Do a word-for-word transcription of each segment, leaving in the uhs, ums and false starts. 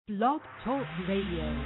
Blog Talk Radio.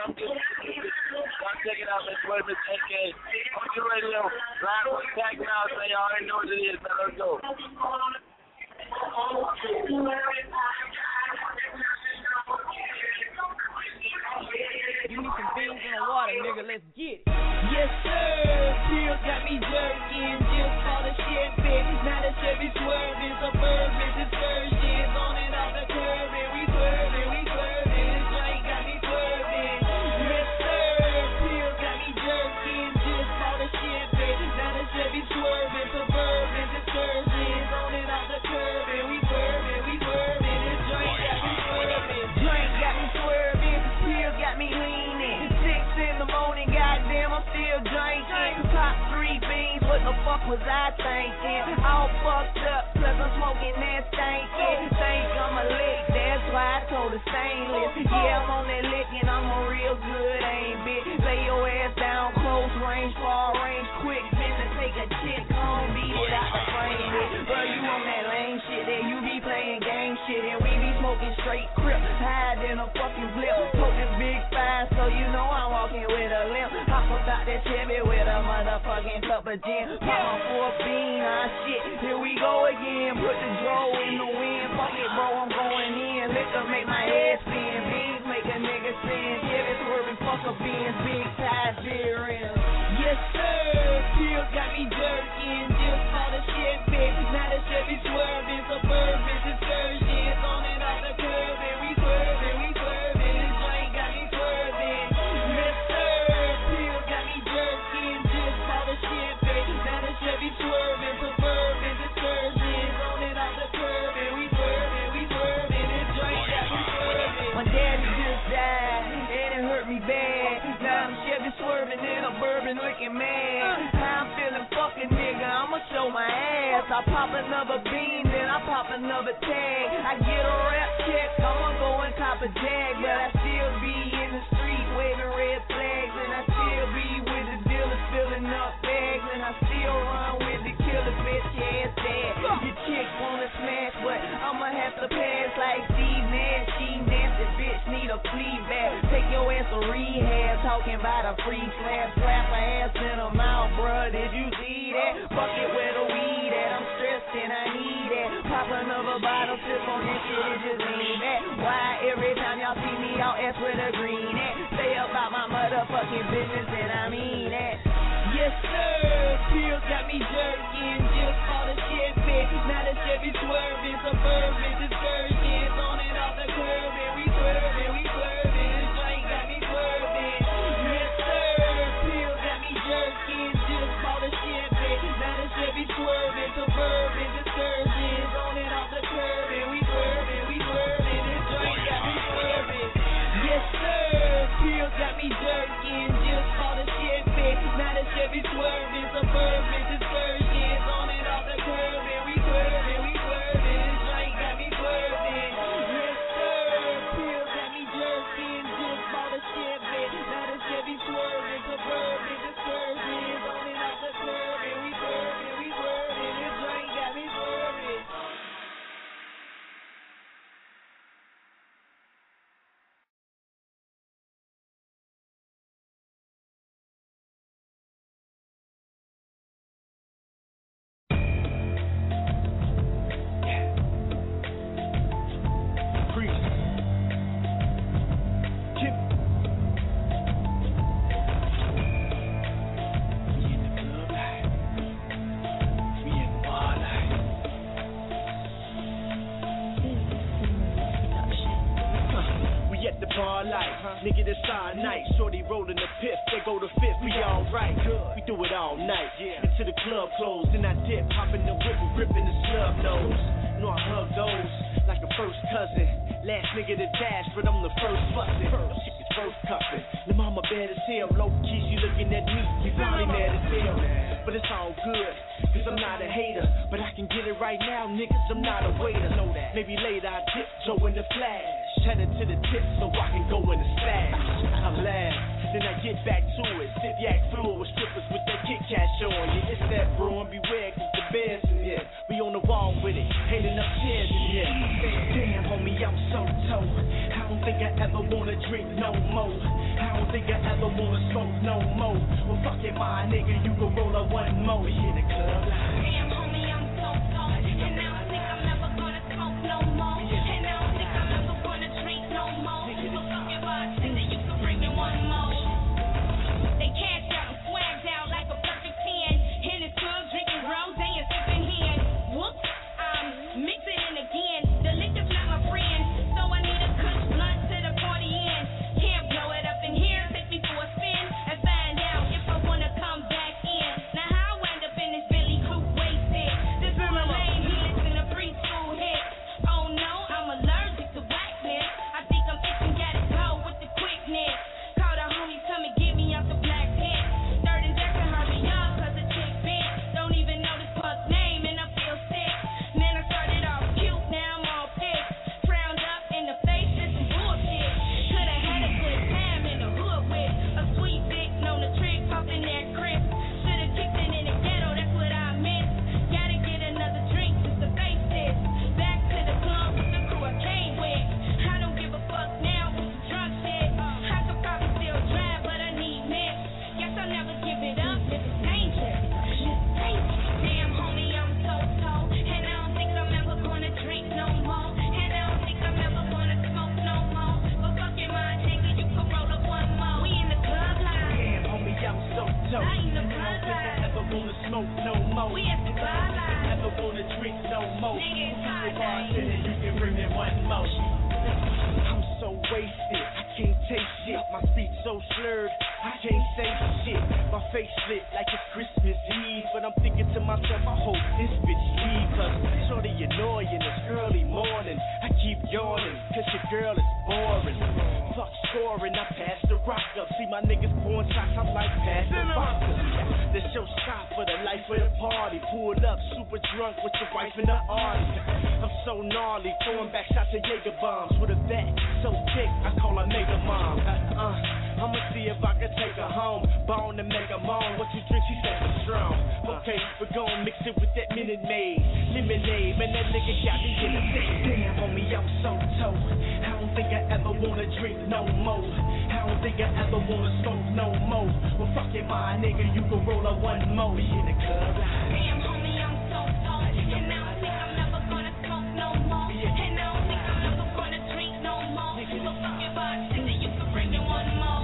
Check it out, Miss Miss A K. On your radio, live with Tag Now fuck was I thinking? All fucked up, plus I'm smoking that stinking. Think I'm a lick, that's why I told her stainless. Yeah, I'm on that lick and I'm a real good aim, bitch. Lay your ass down, close range, far range, quick. Finna take a chick home, beat it out the frame, bitch. Bro, you on that lame shit there, you be playing game shit, and we be smoking straight crip, higher than a fucking blip. Smoking big five, so you know I'm walking with a limp. Hop up out that Chevy with a motherfucking cup of gin. Pop my four bean, ah shit, here we go again. Put the dro in the wind, fuck it bro, I'm going in. Liquor make my head spin, beans make a nigga sin. Chevy swerving, fuck a beans, big ties, beer rims. Yes sir, pill got me jerking, just for the Chevy. Now the Chevy swerving, suburban excursions on and off the curb, and we swerving, we swerving. This drink got me swerving. Yes sir, pill got me jerking, just for the Chevy. Now the Chevy swerving, suburban excursions on and off the curb, and we swerving, we swerving. This drink got me swerving. My daddy just died, and it hurt me bad. Now I'm Chevy swerving in a bourbon looking mad. How I'm feeling fucking nigga, I'ma show my ass. I pop another bean, then I pop another tag. I get a rap check, I'ma go and cop a jag. But I still be in the street waving red flags, and I still be with the dealers filling up bags, and I still run with the killer bitch ass dad. Your chick wanna smash, but I'ma have to pass like Steve Nash. She nasty bitch, need a flea bag. Take your ass to rehab, talking about a free slap. Slap her ass in her mouth, bruh, did you see that? Fuck it where the weed at, I'm stressed and I need that. Pop another bottle, sip on that shit and just lean back. Why every time y'all see me, y'all ask where the green at? Say about my motherfucking business and I mean that. Yes sir, pills got me jerking, just for the Chevy. Now the Chevy swerving, suburban excursions on and off the curb, and we swerving, we swerving. This drink got me swerving. Yes sir, pills got me jerking, just for the Chevy. Now the Chevy swerving, suburban excursions on and off the curb, and we swerving, we swerving. This drink got me swerving. Yes sir, pills got me jerking, just for the Chevy. Now the Chevy swerving, suburban excursions on and off the curb, and we swerving, we swerving. This drink got me swerving. Yes sir, pills got me jerking, just for the Chevy. Now the Chevy swerving, suburban excursions on and off the curb, and we swerving, we swerving. This drink got me swerving. Nigga, this our night. Shorty rolling the piff, they go to fifth, we alright. We do it all night, yeah. Until the club closed, then I dip, hopping the whip and ripping the snub nose. Know I hug those like a first cousin. Last nigga to dash, but I'm the first bustin'. Shit is first cuffin'. The mama bad as hell, low key, she looking at me. We probably mad as hell, but it's all good. Cause I'm not a hater, but I can get it right now, niggas, I'm not a waiter. Know that. Maybe later I dip, Joe in the flash. Headed to the tip so I can go in the stash. I laugh, then I get back to it. Sip yak fluid with strippers with that Kit Kat on. Yeah, it's that bro, and beware cause the bears in here. We on the wall with it, handing up chairs in here. Damn, homie, I'm so toe. I don't think I ever wanna drink no more. I don't think I ever wanna smoke no more. Well, fuck it, my nigga, you can roll up one more. We in the club live. Damn, homie, I'm so toe. And I don't think I'm ever gonna smoke no more. And I don't think I'm ever gonna drink no more. So fuck it, bartender, you can bring me one more. They cash out and swagged out like a perfect ten. In his club, drinking rose and sipping hen. Whoops, I'm mixing it again. The liquor's not my friend, so I need a kush blunt to the party end. Can't blow it up in here, take me for a spin and find out if I wanna come back in. Now how I wind up in this Billy Crew more. We at the skyline. Never wanna drink no more. Nigga, it's Keep it hot, bartending, you can bring me one more. I'm so wasted, I can't taste shit. My speech so slurred, I can't say shit. My face lit like it's Christmas Eve, but I'm thinking to myself, I hope this bitch leave. Cause shorty annoying, it's early morning. I keep yawning, cause your girl is boring. Fuck scoring, I pass the rock up. See my niggas pouring shots, I'm like, pass the vodka. This your shot for the life of the party. Pulled up, super drunk with your wife in the arty. I'm so gnarly, throwing back shots of Jaeger bombs. With a vet so thick, I call her Mega Mom. Uh, uh, I'ma see if I can take her home. Bone and make her moan. What you drink, she said was strong. Okay, we're gon' mix it with that Minute Maid. Lemonade, man, that nigga got me in the face. Damn, homie, I'm so toe. I don't think I ever wanna drink no more. I don't think I ever wanna smoke no more. Well, fuck it, my nigga, you can roll a one more. We in the club. Damn, homie, I'm so stoned, and I don't think I'm never gonna smoke no more. And I don't think I'm ever gonna drink no more. So fuck your bartender, you can bring me one more.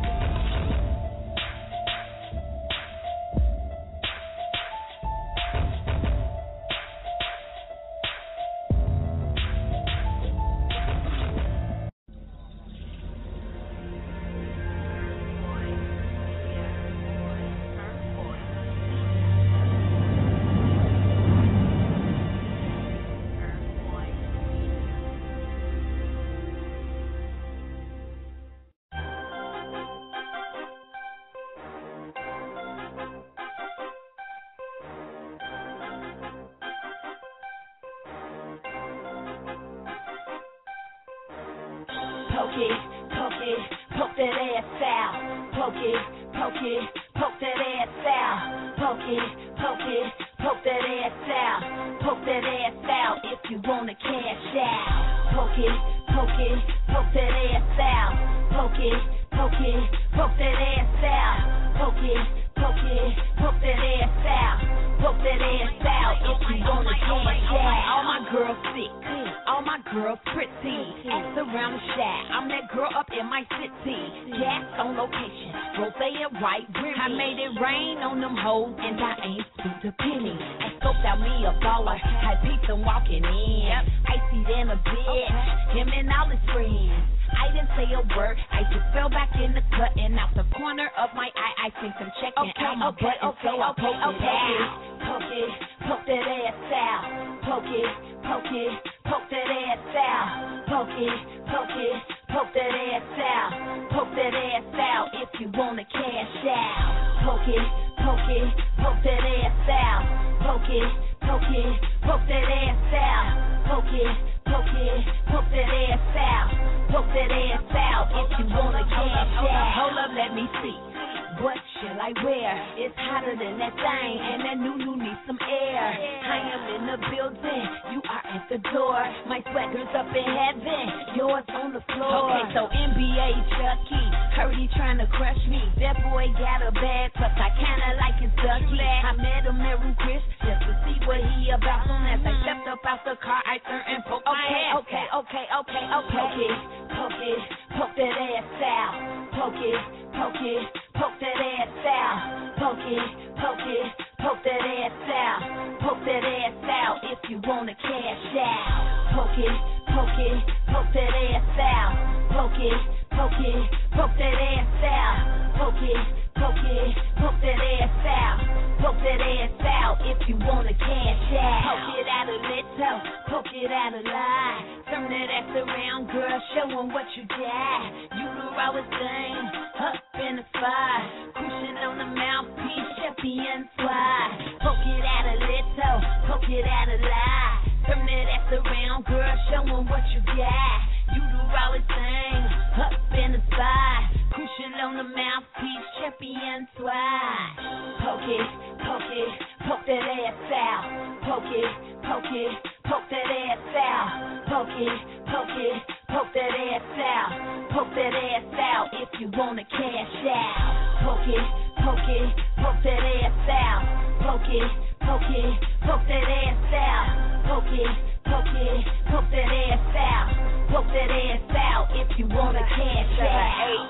Poke it, poke it, poke that ass out. Poke it, poke it, poke that ass out. Poke it, poke it, poke that ass out. Poke that ass out if you wanna cash out. Poke it, poke it, poke that ass out. Poke it, poke it, poke that ass out. Poke it, poke it, poke that ass out. Poke that ass out if you wanna cash out. All my girls sick, all my girls pretty. Act around the shack, I'm that girl up in my city. Gas on location, rose and white rim. I made it rain on them hoes and I ain't spent a penny. I scoped out me a baller, I peeped them walking in. Icy than a bitch, him and all his friends. I didn't say a word, I just fell back in the cut and out the corner of my eye I think I'm checking okay, out my okay, butt and okay, so I okay, poked okay. it out. Poke it, poke that ass out. Poke it, poke it, poke that ass out. Poke it, poke it, poke that ass out. Poke that ass out if you wanna cash out. Poke it, poke it, poke that ass out. Poke it, poke it, poke that ass out. Poke it, poke it, poke that ass out. Poke that ass out if you wanna cash out. Hold up, let me see. What shall I wear? It's hotter than that thing, and that new new needs some air. I am in the building, you are at the door. My swagger's up in heaven, yours on the floor. Okay, so N B A Chucky, heard he trying to crush me. That boy got a bad touch, I kinda like his ducky. I met him at Root Chris just to see what he about. Soon as I stepped up out the car, I turned and poked my ass. Okay, okay, okay, okay. Poke it, poke it, poke that ass out. Poke it, poke it, poke that ass out. Poke it, poke it, poke that ass out. Poke that ass out if you wanna cash out. Poke it, poke it, poke that ass out. Poke it, poke it, poke that ass out. Poke it, poke it, poke that ass out. Poke that ass out if you wanna cash out. Poke it out a little, poke it out a lot. Turn that ass around, girl, show 'em what you got. You the rawest thing up in the spot. Cushion on the mouthpiece, champion swat. Poke it out a little, poke it out a lot. Turn that ass around, girl, show 'em what you got. You the rawest thing up in the spot. Cushion on the mouthpiece, champion swat. Poke it, poke it, poke that ass out. Poke it, poke it, poke that ass out. Poke it, poke it, poke that ass out. Poke that ass out if you wanna cash out. Poke it, poke it, poke that ass out. Poke it, poke it, poke that ass out. Poke it, poke it, poke that ass out. Poke that ass out if you wanna cash out.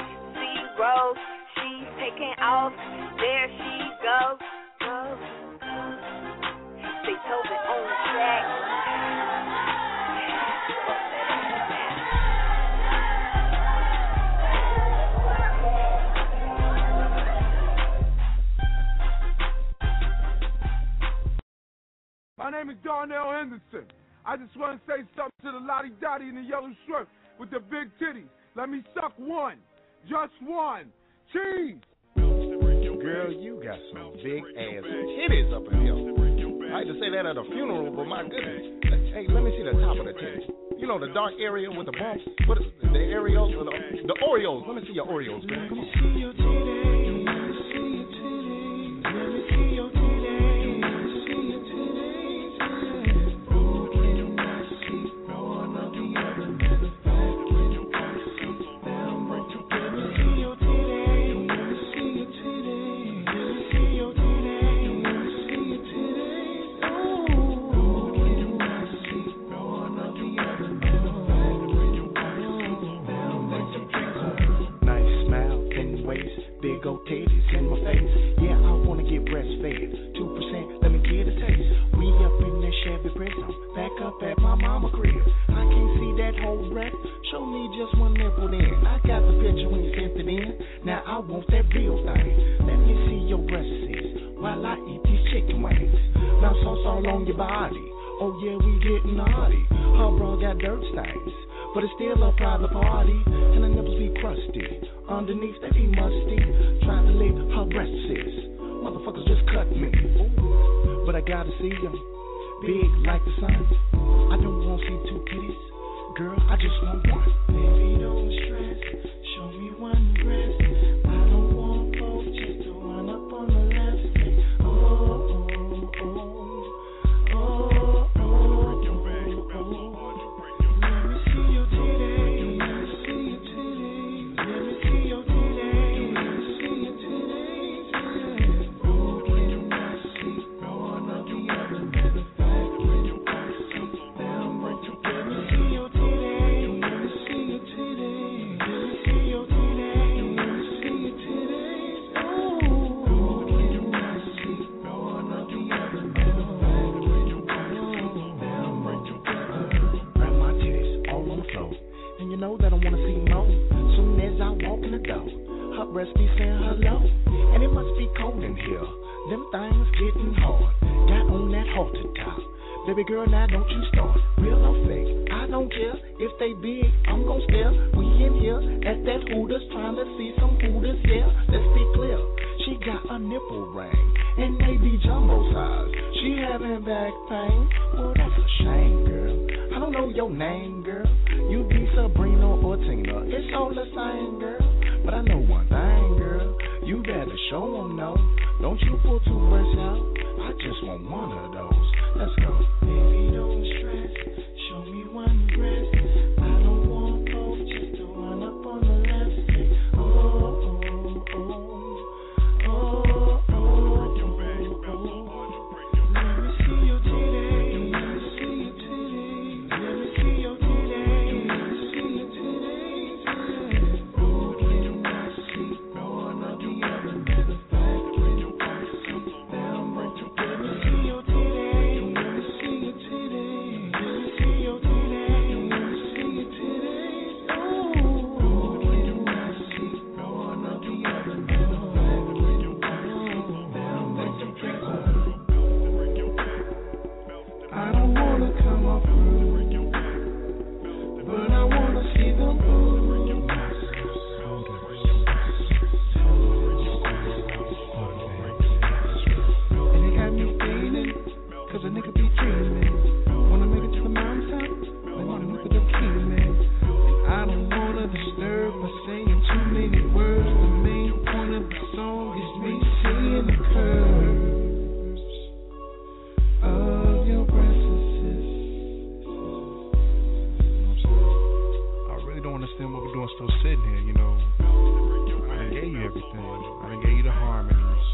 Rose, she's taking off, there she goes, goes. My name is Darnell Henderson. I just want to say something to the Lottie Dottie in the yellow shirt with the big titties. Let me suck one. Just one. Cheese. Girl, you got some big ass titties up in here. I hate to say that at a funeral, but my goodness. Hey, let me see the top of the titties. You know, the dark area with the bumps? What is the areoles? Or the, the Oreos. Let me see your Oreos, girl. Come on. Let me see your titties. Let me see your titties. Let me see your titties. Big old titties in my face. Yeah, I wanna get breastfed. Two percent, let me get a taste. We up in that Chevy Prison, back up at my mama crib. I can't see that whole breast. Show me just one nipple then. I got the picture when you sent it in. Now I want that real thing. Let me see your breasts while I eat these chicken wings. Now sauce all on your body. Oh yeah, we getting naughty. Her bra got dirt stains, but it's still a private party. And the nipples be crusty. Underneath they be musty. Trying to lick her breasts. Motherfuckers just cut me. Ooh. But I gotta see them big like the sun. I don't want to see two titties. Girl, I just want one. Baby, don't stress. Show me one breast. I don't want both, just to run up on the left. Oh, oh, oh, oh, oh, oh, oh. Let me see your titties. Let me see your titties. Let me see your titties. Let me see your titties. Oh, can you not see one or the other? Matter of fact, when you pass it down, break your let me see your titties. Let me see your titties. Let me see your titties. Let me see your titties. Oh, can you not see one or the other? Matter of fact, when you pass it down, break your grab my titties all on the floor, and you know that I wanna see more. Soon as I walk in the door, her breast be saying hello, and it must be cold in here. Them things getting hard. Got on that halter top. Baby girl, now don't you start. Real or fake, I don't care. If they big, I'm gon' stare. We in here at that Hooters, trying to see some Hooters. Yeah, let's be clear. She got a nipple ring, and they be jumbo size. She having back pain. Well, that's a shame, girl. I don't know your name, girl. You be Sabrina or Tina. It's all the same, girl. But I know one thing, girl. You better show them no. Don't you pull two breasts out. I just want one of those. Let's go. Baby, don't stress. Show me one breast. I don't want both, just to run up on the left. Say, oh, oh, oh, oh, oh, oh, oh. Let me see your titties. Let me see your titties. Let me see your titties. Let me see your titties. Oh, can you not see one or the other? Matter of fact, when you pass it down, break your let me see your titties. Let me see your titties. Let me see your titties. Let me see your titties. Oh, can you not see one or the other? Matter of fact, when you pass it down, break your I don't wanna come off rude, but I wanna see them move. And it got me feeling, cause a nigga be dreaming. Wanna make it to the mountaintop, I wanna look at the key, man. And I don't wanna disturb by saying too many words. The main point of the song is me seeing the curves of your breasts. I really don't understand what we're doing still sitting here, you know. I done gave you everything. I done gave you the harmonies.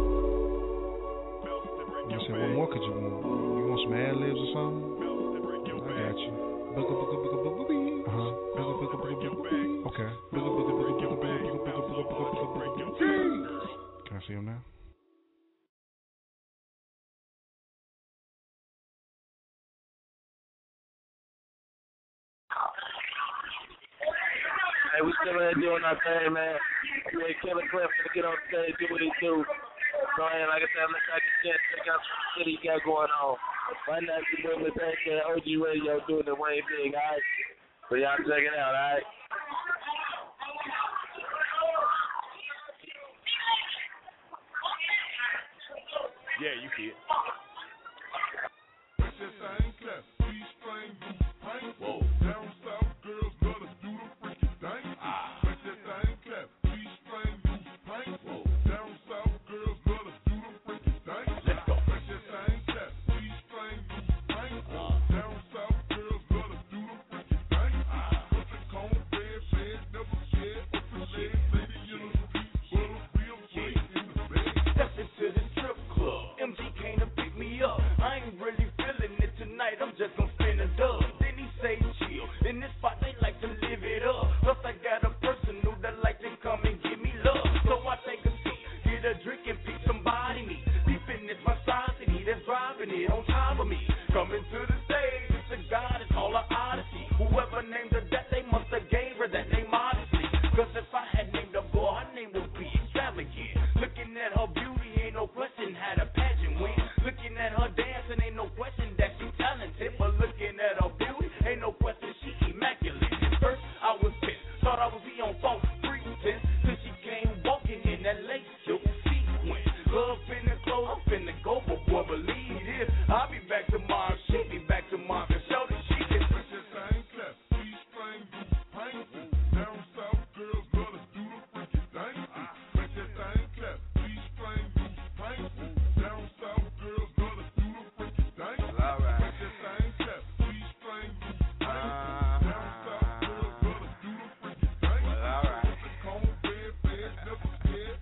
You said, what more could you want? You want some ad libs or something? I got you. Booga booga booga booga booga. Uh-huh. Booga booga booga booga booga. Okay. Booga booga booga booga booga booga booga booga booga booga. Can I see him now? Hey, we still in here doing our thing, man. Yeah, Killer Cliff to get on stage, do what he do. Go ahead, like I said, let's check out what the city got going on. Right now, you're doing this thing at O G Radio, doing the Wayne thing, all right? So y'all check it out, all right? Yeah, you see it. Whoa. Down south girls gotta do the freaky thing. Ah. Make that thing clap. G-string, loose plank. Whoa. Down south girls gotta do the freaky thing. Let's go. Make that thing clap. G-string, loose plank. Ah. Down south girls gotta do the freaky thing. Ah. Put the cone, red, red, never scared. Open legs, lady in the street, but a real freak in the bed. Step into the strip club. M G came to pick me up. I ain't really feeling it tonight. I'm just gonna spin a dub. Then he say chill. In this spot they like to live it up. Plus I got a person who that like to come and give me love. So I take a seat, get a drink and pick somebody me. Peeping it's my society that's driving it on top of me. Coming to the stage, it's a god, it's all an odyssey. Whoever named her that, they must have gave her that name modestly. Cause if I had named a boy, her name would be extravagant. Looking at her beauty, ain't no question how the pageant went. Looking at her dancing, ain't no question that she talented. But looking at her beauty, ain't no question she immaculate. At first, I was pissed, thought I was be on phone pretense. Till she came walking in that lace silk sequin. Love finna close, I'm finna go, but boy, believe this. I'll be back tomorrow, she'll be back tomorrow. Cause show that she can. Make that thing clap. G-string, loose plank. Down south girls gotta do the freaky thing. Make that thing clap. G-string, loose plank. Down south girls gotta do the freaky thing. All right. Make that thing clap. G-string, loose plank. Down south girls gotta do the freaky thing. Well, all right. Put the cone, red, red, never scared.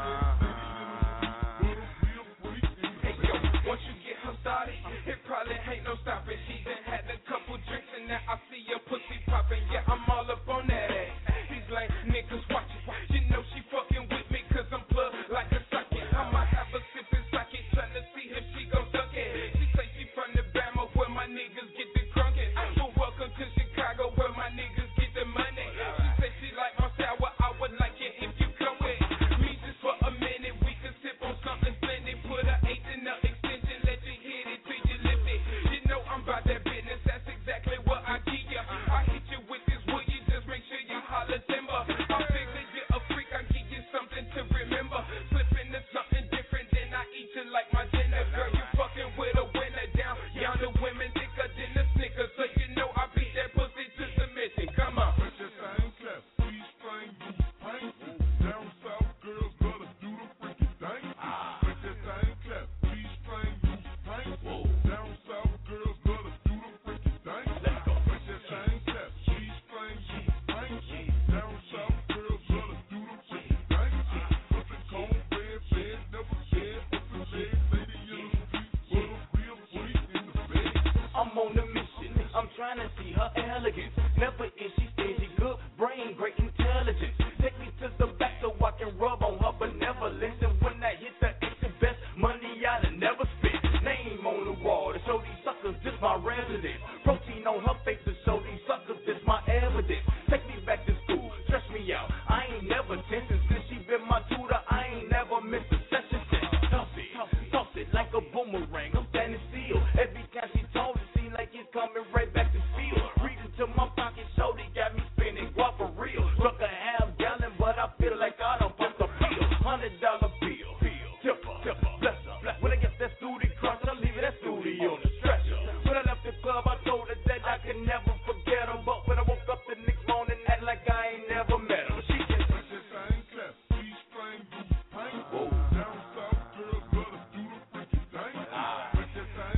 Hey yo, once you get her started, it probably ain't no stopping. She done had a couple drinks and now I see your pussy popping. Yeah, I'm all up on that ass. These lame niggas watching. You know she fucking with me cause I'm plugged like a socket. I might have a sipping socket trying to see if she gon' suck it. She say she from the Bama where my niggas get the crunkin'. Well, welcome to Chicago where my niggas get the money. She say she like my sour, I would like it if you come with me just for a minute. We can sip on something splendid. Put a eight in the extension, let you hit it till you lift it. You know I'm about that business, that's exactly what I give ya. I hit you with this wood, you just make sure you holler timber. I'm big that you're a freak, I give you something to remember. Slip into something different, then I eat you like my dinner. Girl, you fucking with a winner down. Yonder women thicker than the Snickers, so you know I beat that pussy to submission. Come on. Make that thing clap. G-string, loose plank. Down south girls gotta do the freaky thing. Make that thing clap. G-string, loose plank. Down south girls gotta do the freaky thing. Let's go. Make that thing clap. G-string, loose plank. Down south girls gotta do the freaky thing. Put the cone, red, red, never scared. Open legs, lady in the street, with a real freak in the bed. I'm on a mission. I'm trying to see her elegance. Never is she stingy, good brain, great intelligence. Take me to the back so I can rub on her benevolence. And when I hit the it's the best money I'd have never spent. Name on the wall to show these suckers this my residence. Protein on her face to show these suckers this my evidence. Take me back to school, stress me out. I ain't never tension since she been my tutor. I ain't never missed a session since. Toss it, toss it like a boomerang. I'm standing still. Every time she told it, seem like it's coming right back to steal. Reach into my pocket, show they got me spinning guap for real. Struck a half gallon, but I feel like I don't pump the pill. Hundred dollar bill, tipper, tipper, bless her. When I get that stooty crunch, I leave it that stooty on the stretcher. When I left the club, I told her that I could never forget her. But when I woke up the next morning, act like I ain't never met her. She just Make that thing clap. G-string, loose plank. Down south girls gotta do the freaky thing. Make that thing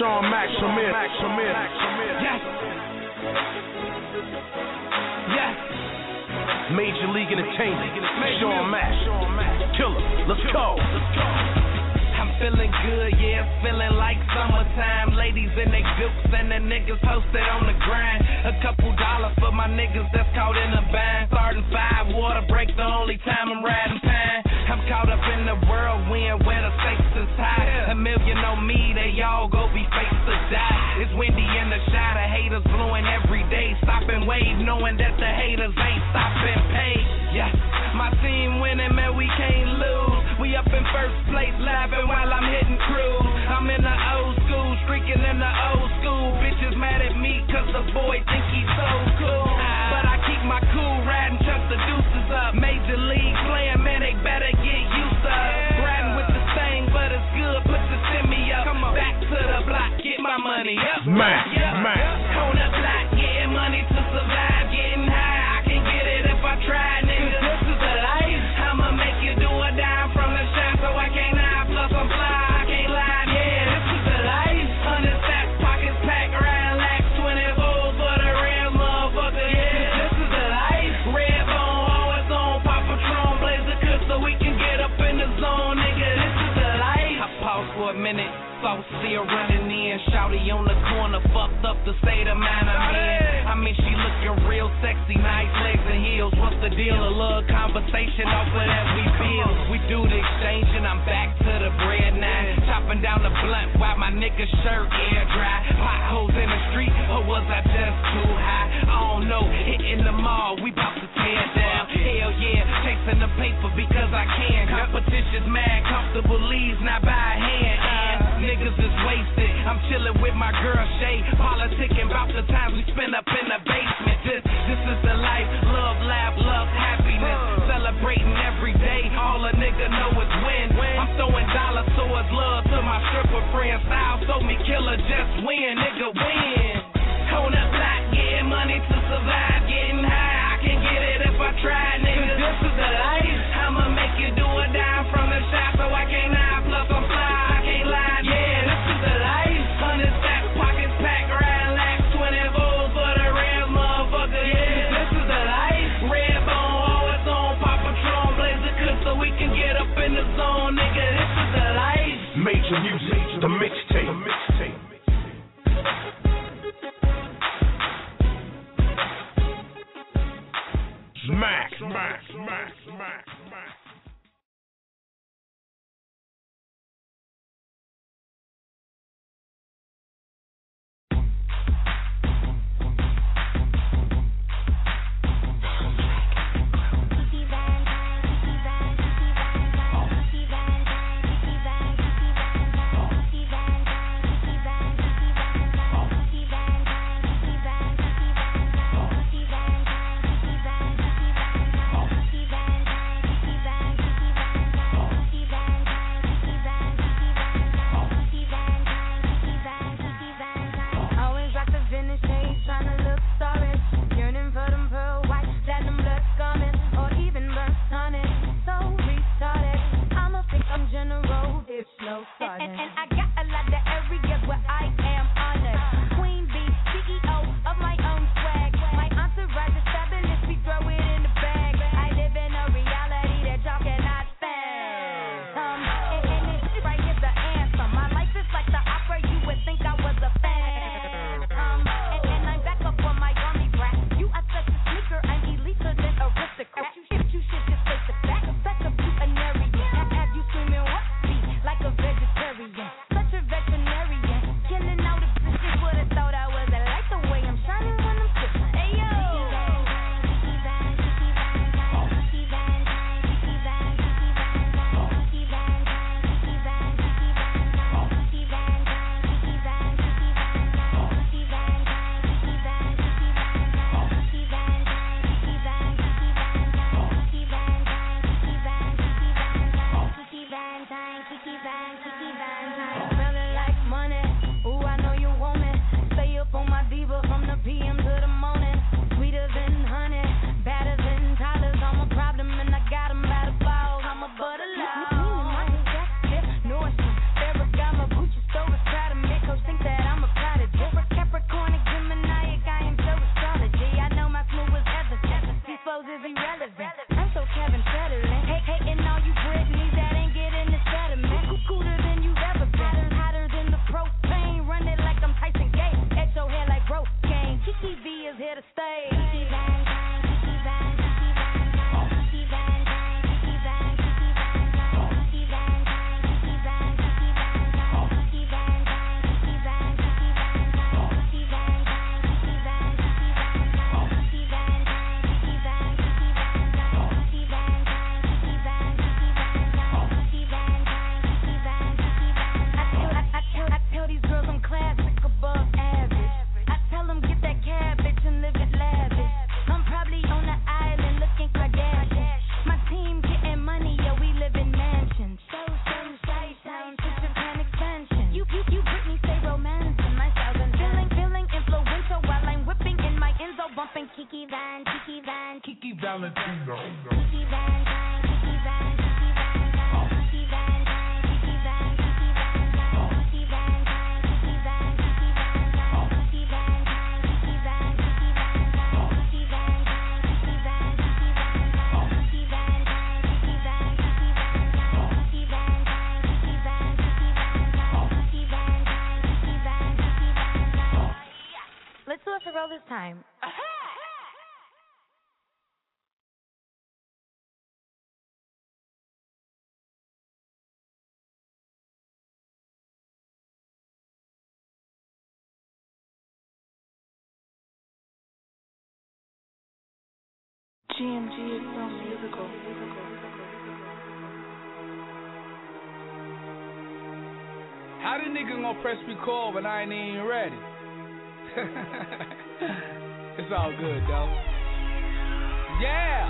Sean Max Shamir, Max Shamir, Max Shamir. Yes. Yes. Major League Entertainment, Sean Max, Killer, let's go. I'm feeling good, yeah, it's feeling like summertime. Ladies in they dukes and the niggas posted on the grind. A couple dollars for my niggas that's caught in a bind. Starting five, water break the only time I'm riding pine. I'm caught up in the whirlwind where the stakes is high. A million on me, they all go be face to die. It's windy in the shot, the haters blowing every day. Stop and wave, knowing that the haters ain't stopping pay. Yeah, my team winning, man, we can't lose. We up in first place, laughing while I'm hitting cruise. I'm in the old school, streaking in the old school. Bitches mad at me cause the boy think he's so cool. But I keep my cool, riding, chuck the deuces up. Major league playing, man, they better get used to. Riding with the same, but it's good, put the semi up. Back to the block, get my money up. Man, yep. man. On the block, getting money to survive, getting high. I can get it if I try, nigga. This is the life. I'ma make you do a dime from the shop, so I can't hide. Plus I'm fly, I can't lie. Yeah, this is the life. Hundred stacks, pockets packed, riding lax, twenty-fours for the real motherfucker. Yeah, this is the life. Red bone, always on, pop Patron, blaze the cook so we can get up in the zone, nigga. This is the life. I pause for a minute. Sauce still running in, shouty on the corner, fucked up the state of mind I'm in. I mean, she looking real sexy, nice legs and heels. What's the deal? A little conversation off of that we build. We do the exchange and I'm back to the bread now. Chopping down the blunt while my nigga's shirt air dry. Potholes in the street, or was I just too high? I don't know, hitting the mall, we bout to tear down. Hell yeah, chasing the paper because I can. Competition's mad, comfortable leaves, not by hand. And niggas is wasted. I'm chilling with my girl Shay, politicking about the times we spend up in the basement. This, this is the life, love, laugh, love, happiness. Celebrating every day, all a nigga know is win. I'm throwing dollars towards love to my stripper friends. Style told me killer, just win, nigga win. On the block, getting money to survive, getting high. I can get it if I try, nigga. This is the life. I'ma make you do a dime from the shop, so I can't hide. Plus I'm fly, I can't lie. Yeah, this is the life. Hundred stacks, pockets packed, riding lax, twenty-fours for the real motherfucker. Yeah, this is the life. Red bone, always on, pop Patron, blaze the cook so we can get up in the zone, nigga. This is the life. Major music, the mixtape, the mixtape. Max, Max, Max, Max, Max. And, and, and I got a lot of areas where I am honored. Queen bee, C E O of my own swag. My entourage is fabulous, we throw it in the bag. I live in a reality that y'all cannot fathom. And, and this right here's the anthem. My life is like the opera, you would think I was a fan. Um, and, and I'm back up on my army brat. You are such a sneaker, I'm eliter than aristocrat. You should, you should just face the fact. Back up to an area. Have you screaming what? Like a vegetarian. time. G M G is so musical. How the nigga gonna press record when I ain't even ready? It's all good, though. Yeah!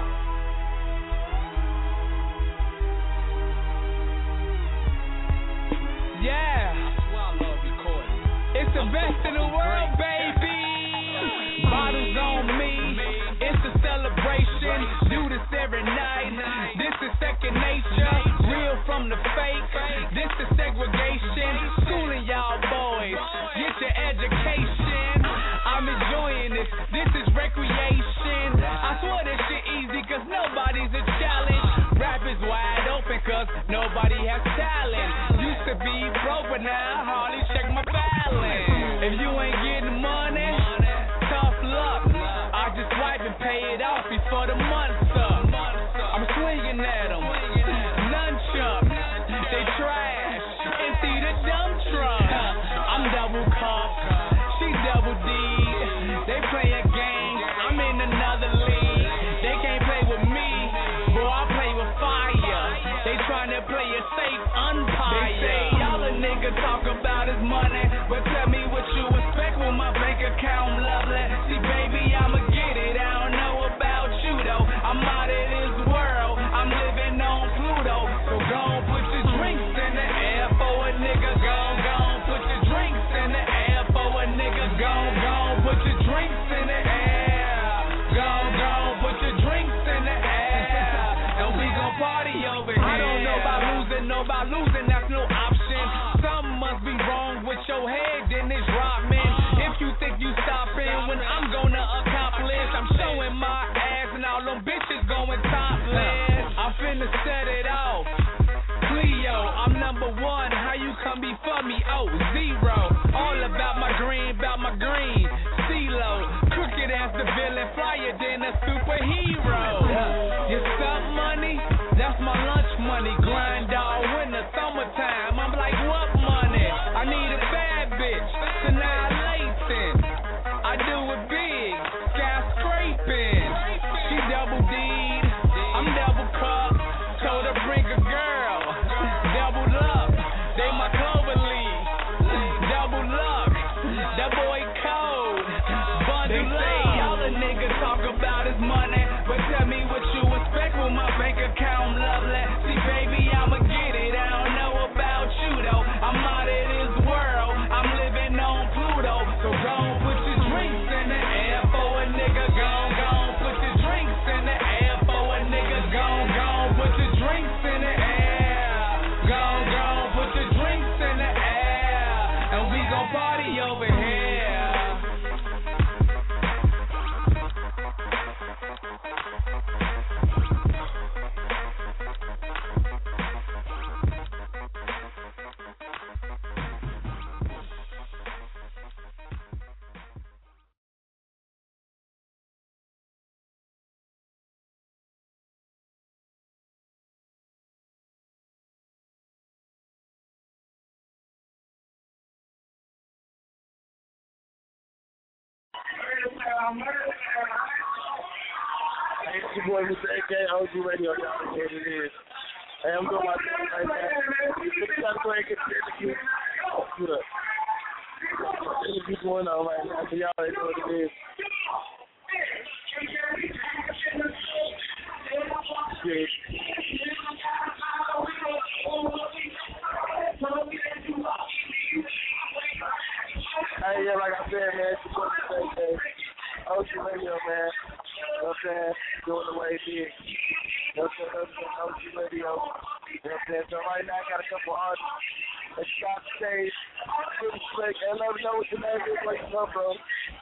Yeah! That's why I love recording. It's the best in the world, baby! Bottles on me. It's a celebration. Do this every night. This is second nature. Real from the fake. This is segregation. Schooling y'all boys. Get your education. I'm enjoying this. This is recreation. I swear this shit easy cause nobody's a challenge. Rap is wide open cause nobody has talent. Used to be broke but now hardly check my balance. If you ain't getting money, tough luck. I just swipe and pay it off before the month's up. I'm swinging at them. Nunchuck. They trash. Empty the dump truck. I'm double cup. She double D. They play a game. I'm in another league. They can't play with me. Boy, I play with fire. They trying to play a safe umpire. They say all a nigga talk about is money. But tell me what you expect with my bank account, lovely. See, baby, I'ma get it. I don't know about you, though. I'm out of this world. I'm living on Pluto. So go on, put your drinks in the air for a nigga. Go on, go on, put your drinks in the air for a nigga. Go on, go on, put your drinks in the air. Go on, go on, put your drinks in the air. And we gon' party over here. I don't know about losing, know about losing, that's no option. Something must be wrong with your head, then it's rotten. If you think you stopping when I'm gonna accomplish, I'm showing my ass and all them bitches going topless. I'm finna set it off. Cleo, I'm number one. How you come before me? Oh, zero. All about my green, about my green. CeeLo, crooked as the villain, flyer than a superhero. You suck money? That's my lunch money. Grind all winter, summertime. I'm like, what money? I need a bad bitch. Annihilation. I do it big. Skyscraping. She double D'd. I'm double cup. Told her bring a girl. Double up. They my Clover Leaf. Double luck. That boy cold. Bundle up. All a nigga talk about is money. But tell me what you expect with my bank account, lovely. See, baby, I'ma get it. I don't know about you, though. I'm out of this world. I'm living on Pluto. So go on, put your drinks in the air for a nigga. Go on, go on, put your drinks in the air for a nigga. Go on, go on, put your drinks in the air. Go on, go on, put your drinks in the air. And we gon' party over here. Hey, it's your boy, Mister A K, O G Radio, y'all know what it is. Hey, I'm doing my thing right now. Let's try to go ahead and get the interview. Good. Interview going on right now, so y'all already know what it is. Shit. Hey, yeah, like I said, man, it's your boy, Mister A K, O G Radio, man. You know what I'm saying? Doing the way it is. You know what I'm saying? O G Radio. You know what I'm saying? So right now I got a couple artists that shot the stage. Pretty slick. And let me know what your name is, where you come from.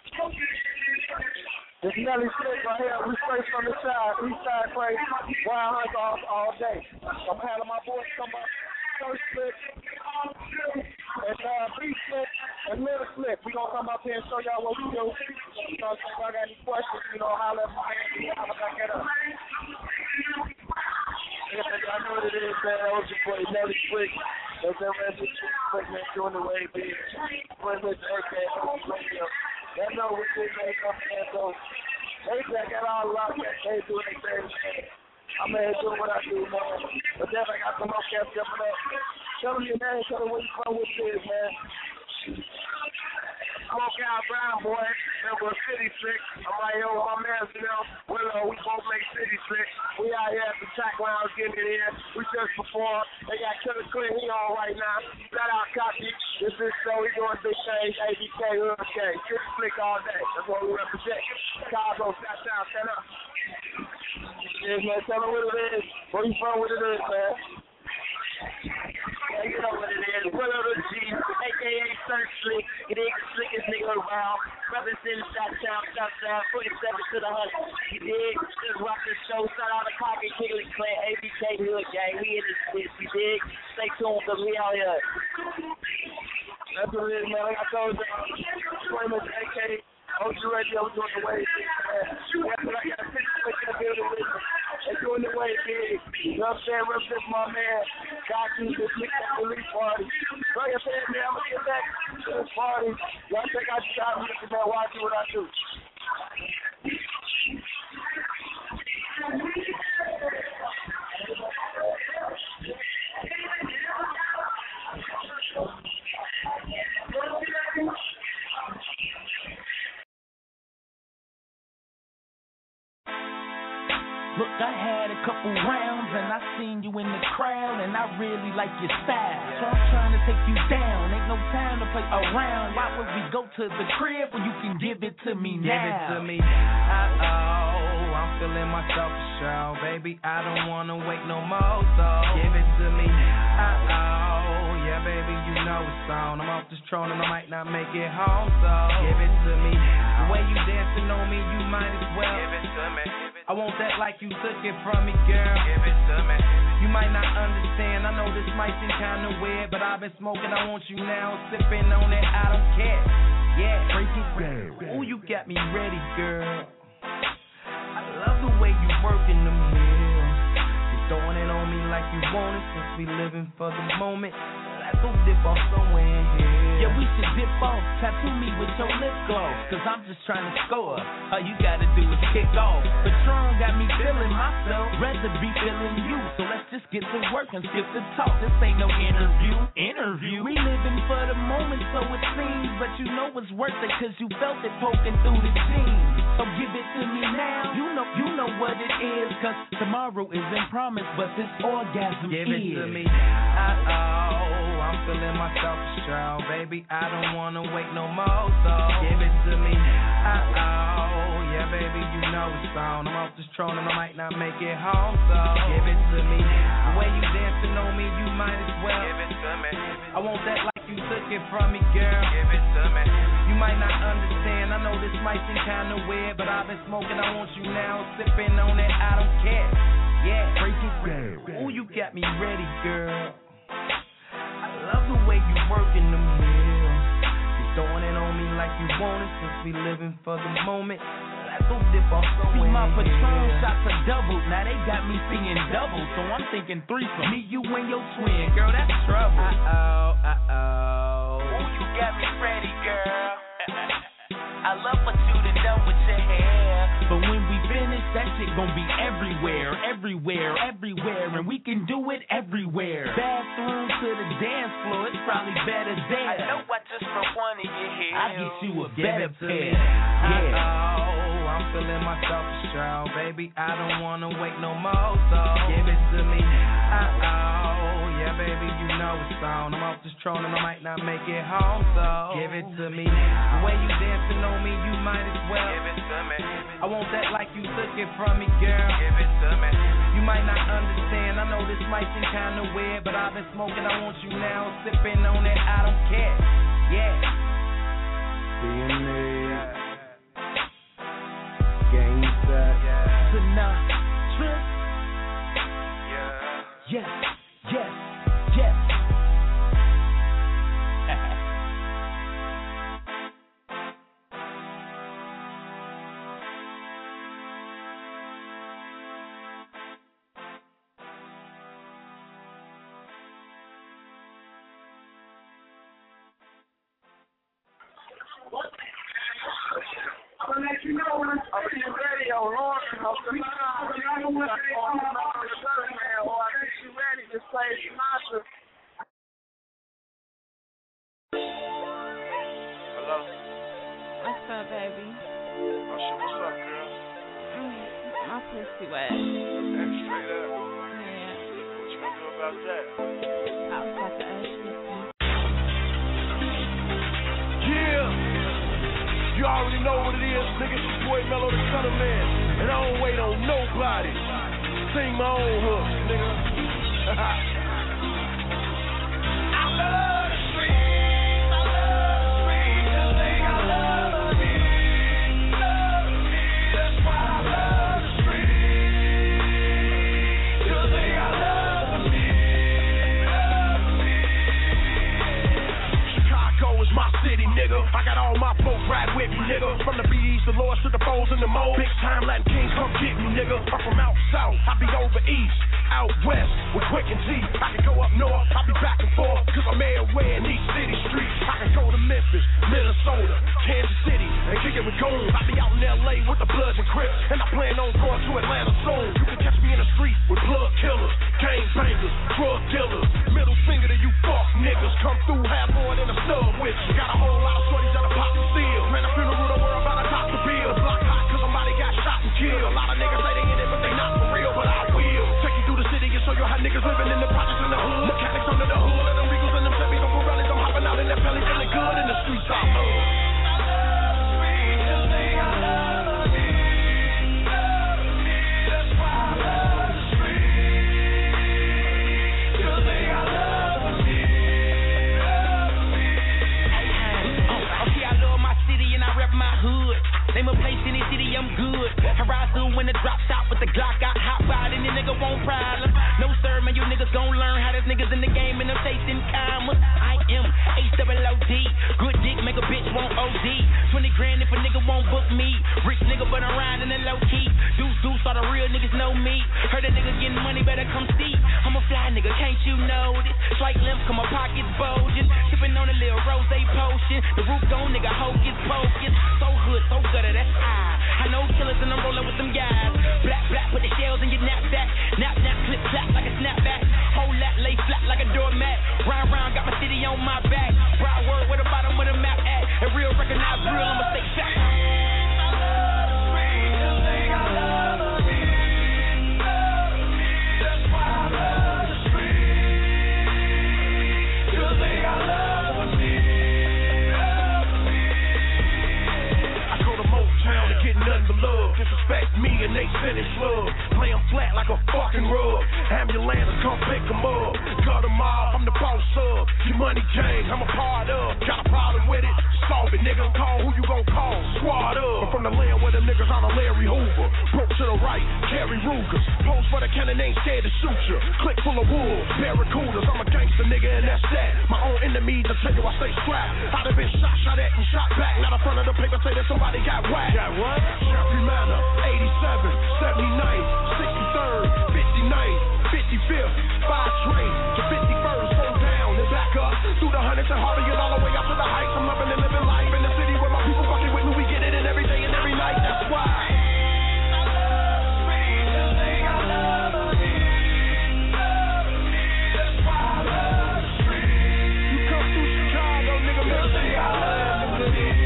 It's Nelly Slick right here. We straight from the side. East side play. Wild Hunt all, all day. I'm having my boys come up. First Slick. And uh, B Slick. And Little Slick, we gonna come up here and show y'all what we do. You know what I'm saying? If y'all got any questions, you know, holler at my man, holler back at us. I know what it is, man. That was your boy, Nelly Quick. That's that Reggie Quick, man, doing the way big. Boy, Mister A K Radio. Y'all know what this is, man. So, A K, I got all locked up. They doing their thing, man. I'm in here doing what I do, man. But then I got some more cats coming up. Tell them your name, tell them where you from, what it is, man. Smoke out Brown, boy. That was City Slick. I'm right here with my man, you know. Willow, we both make City Slick. We out here at the track lounge getting it in. We just performed. They got Killer Clinton, he on right now. Shout out Copy. This is show. We doing big things. A B K, Hood K. City Slick all day. That's what we represent. Chicago, South Town, stand up. Yeah, man, tell them what it is. Where you from, what it is, man. Yeah, you know what it is. Willow the G, A K A Surf Slick. It ain't the slickest nigga around. Brothers in the South Town, South Town, forty-seven to the hundred. You dig? Just rock the show. Shout out to Cocky, Kiggly Clan, A B K Hood Gang. We in this bitch, you dig? Stay tuned, cause we out here. That's what it is, man. Like I told you, twenty minutes A K O G Radio, we're doing the way big, man. That's what I got a picture in the building with me. They're doing the way big. You know what I'm saying? Represent my man. God, you just mix up the release party. Like I said, man, I'm going to get back to this party. Y'all check out the shop music, man. Watch what I do. Look, I had a couple rounds and I seen you in the crowd and I really like your style. So I'm trying to take you down. Ain't no time to play around. Why would we go to the crib when you can give it to me now? Give it to me now. Uh-oh, I'm feeling myself a show. Baby, I don't wanna wait no more, so give it to me now. Uh-oh, yeah, baby, you know it's on. I'm off this throne and I might not make it home, so give it to me now. The way you dancing on me, you might as well give it to me. I want that like you took it from me, girl. Give it to me. You might not understand. I know this might seem kinda weird, but I've been smoking. I want you now, sipping on it. I don't care. Yeah, break it down. Ooh, you got me ready, girl. I love the way you working the meal. You throwing it on me like you want it. Since we living for the moment, let's go dip off somewhere in here. Yeah, we should dip off. Tattoo me with your lip gloss, cause I'm just trying to score. All you gotta do is kick off. Patron got me feeling myself, rather be feeling you. So let's just get to work and skip the talk. This ain't no interview. Interview. We living for the moment, so it seems. But you know it's worth it, cause you felt it poking through the jeans. So give it to me now. You know, you know what it is, cause tomorrow isn't promised, but this orgasm give is. Give it to me. Uh-oh, I'm feeling myself a strong. Baby, I don't wanna wait no more, so give it to me now. Uh-oh, yeah, baby, you know it's on. I'm off this throne and I might not make it home, so give it to me now. The way you dancing on me, you might as well give it to me. I want that like you took it from me, girl. Give it to me. You might not understand. I know this might seem kinda weird, but I've been smoking. I want you now, sipping on it. I don't care. Yeah, break it down. Ooh, you got me ready, girl. I love the way you working the meal. You throwing it on me like you want it. Since we living for the moment, let's go dip off somewhere. See, my Patron shots are double. Now they got me singing double, so I'm thinking threesome. Me, you, and your twin, girl, that's trouble. Uh-oh, uh-oh. Ooh, you got me ready, girl. I love what you done done with your hair. But when we finish, that shit gon' be everywhere, everywhere, everywhere. And we can do it everywhere. Bathroom to the dance floor, it's probably better there. I know I just from one of your heels. I'll get you a Give better to pair. Me. Yeah. Uh-oh, I'm feeling myself a strong. Baby, I don't wanna wait no more, so give it to me now. Uh-oh, yeah, baby, you know it's on. I'm off this throne and I might not make it home, so give it to me now. The way you dancing on me, you might as well give it to me. I want that like you took it from me, girl. Give it to me. You might not understand. I know this might seem kinda weird, but I've been smoking. I want you now, sipping on it. I don't care. Yeah. D N A. Game set. Sinatra. Yeah. Yes. Yes. Yes. play Sinatra. Hello? What's up, baby? Oh shit, what's up, girl? Mm, my pussy wet. Hey, straight up. Yeah. What you gonna do about that? I was about to ask you. Yeah. You already know what it is, nigga. It's your boy Mellow the Cutter Man. And I don't wait on nobody. Sing my own hook, nigga. I love the streets. I love the streets. You think I love me? Love me. That's why I love the streets. You think I love me? Love me. Chicago is my city, nigga. I got all my folks ride with me, nigga. From the B Ds, the Lords to the foes and the moles. Big time Latin Kings, come get me, nigga. I'm from out south, I be over east. Out west with Quick and G. I can go up north, I'll be back and forth. Cause I'm everywhere in these city streets. I can go to Memphis, Minnesota, Kansas City, and kick it with goons. I be out in L A with the Bloods and Crips. And I plan on going to Atlanta soon. You can catch me in the street with plug killers, gang bangers, drug dealers. Middle finger to you fuck niggas. Come through, have more than a stub with you. Got a whole lot of shorties that'll pop the seal. Man, the funeral don't worry about a doctor bill. Block hot cause somebody got shot and killed. A lot of niggas say they in it, but they not for real. But I will take you through the city and show you how niggas living in the projects in the hood. Mechanics under the hood, and them Regals and them Chevys on Pirellis. I'm hopping out in that belly, feeling good in the streets I love. Name a place in the city, I'm good. I ride through when the drop stop with the Glock out, hot ride, and the nigga won't problem. No sir, man, you niggas gon' learn how there's niggas in the game and I'm chasing commas. I am H double O D. Good dick, make a bitch want O D. twenty grand if a nigga won't book me. Rich nigga, but I'm riding in low key. Deuce, deuce, all the real niggas know me. Heard a nigga getting money, better come see. I'm a fly nigga, can't you know this? Slight limp, come my pockets bulging. Sipping on a little rose potion. The roof gone, nigga, hocus pocus. So good, so good. That's I. I know killers and I'm rolling with them guys. Black, black, put the shells in your knapsack. Nap, nap, clip, clap like a snapback. Whole lot lay flat like a doormat. Round, round, got my city on my back. Broad word where the bottom of the map at. A real recognize real, I'ma stay fat. Nothing but love, disrespect me and they send it slug. Play them flat like a fucking rug. Ambulance, come pick them up. Cut them off, I'm the boss of your money gang, I'm a part of. Got a problem with it? Solve it, nigga. Call who you gon' call, squad up. I'm from the land where them niggas on a Larry Hoover. Broke to the right, carry Rugers. Pose for the cannon, ain't scared to shoot you. Click full of wolves, barracudas. I'm a gangster nigga and that's that. My own enemies, I tell you I stay strapped. I'd have been shot, shot at and shot back. Now the front of the paper say that somebody got whacked. Got what? Sherry Manor, eighty-seven, seventy-nine, sixty-third, fifty-ninth, fifty-fifth, five train to fifty-first, go down and back up through the hundreds and Harvey and all the way up to the heights. I'm loving and living life in the city where my people fucking with me. We get it in every day and every night. That's why. You come through Chicago, nigga, make sure you holler at me.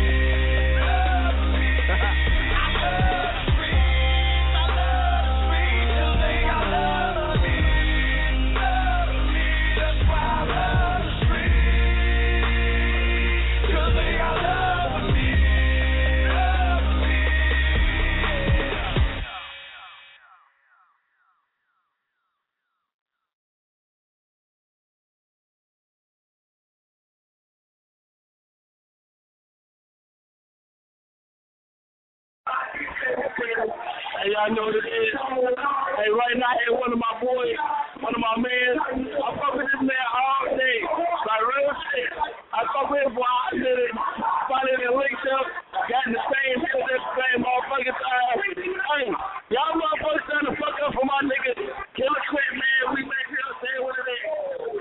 Hey, y'all know what it is. Hey, right now, hey, one of my boys, one of my men, I fuck with this man all day. Like, real shit. I fuck with him for I did it. Finally, they linked up, got in the same shit at the same motherfucking time. Hey, y'all motherfuckers trying to fuck up for my nigga Killer Quit, man. We make sure to say what it is.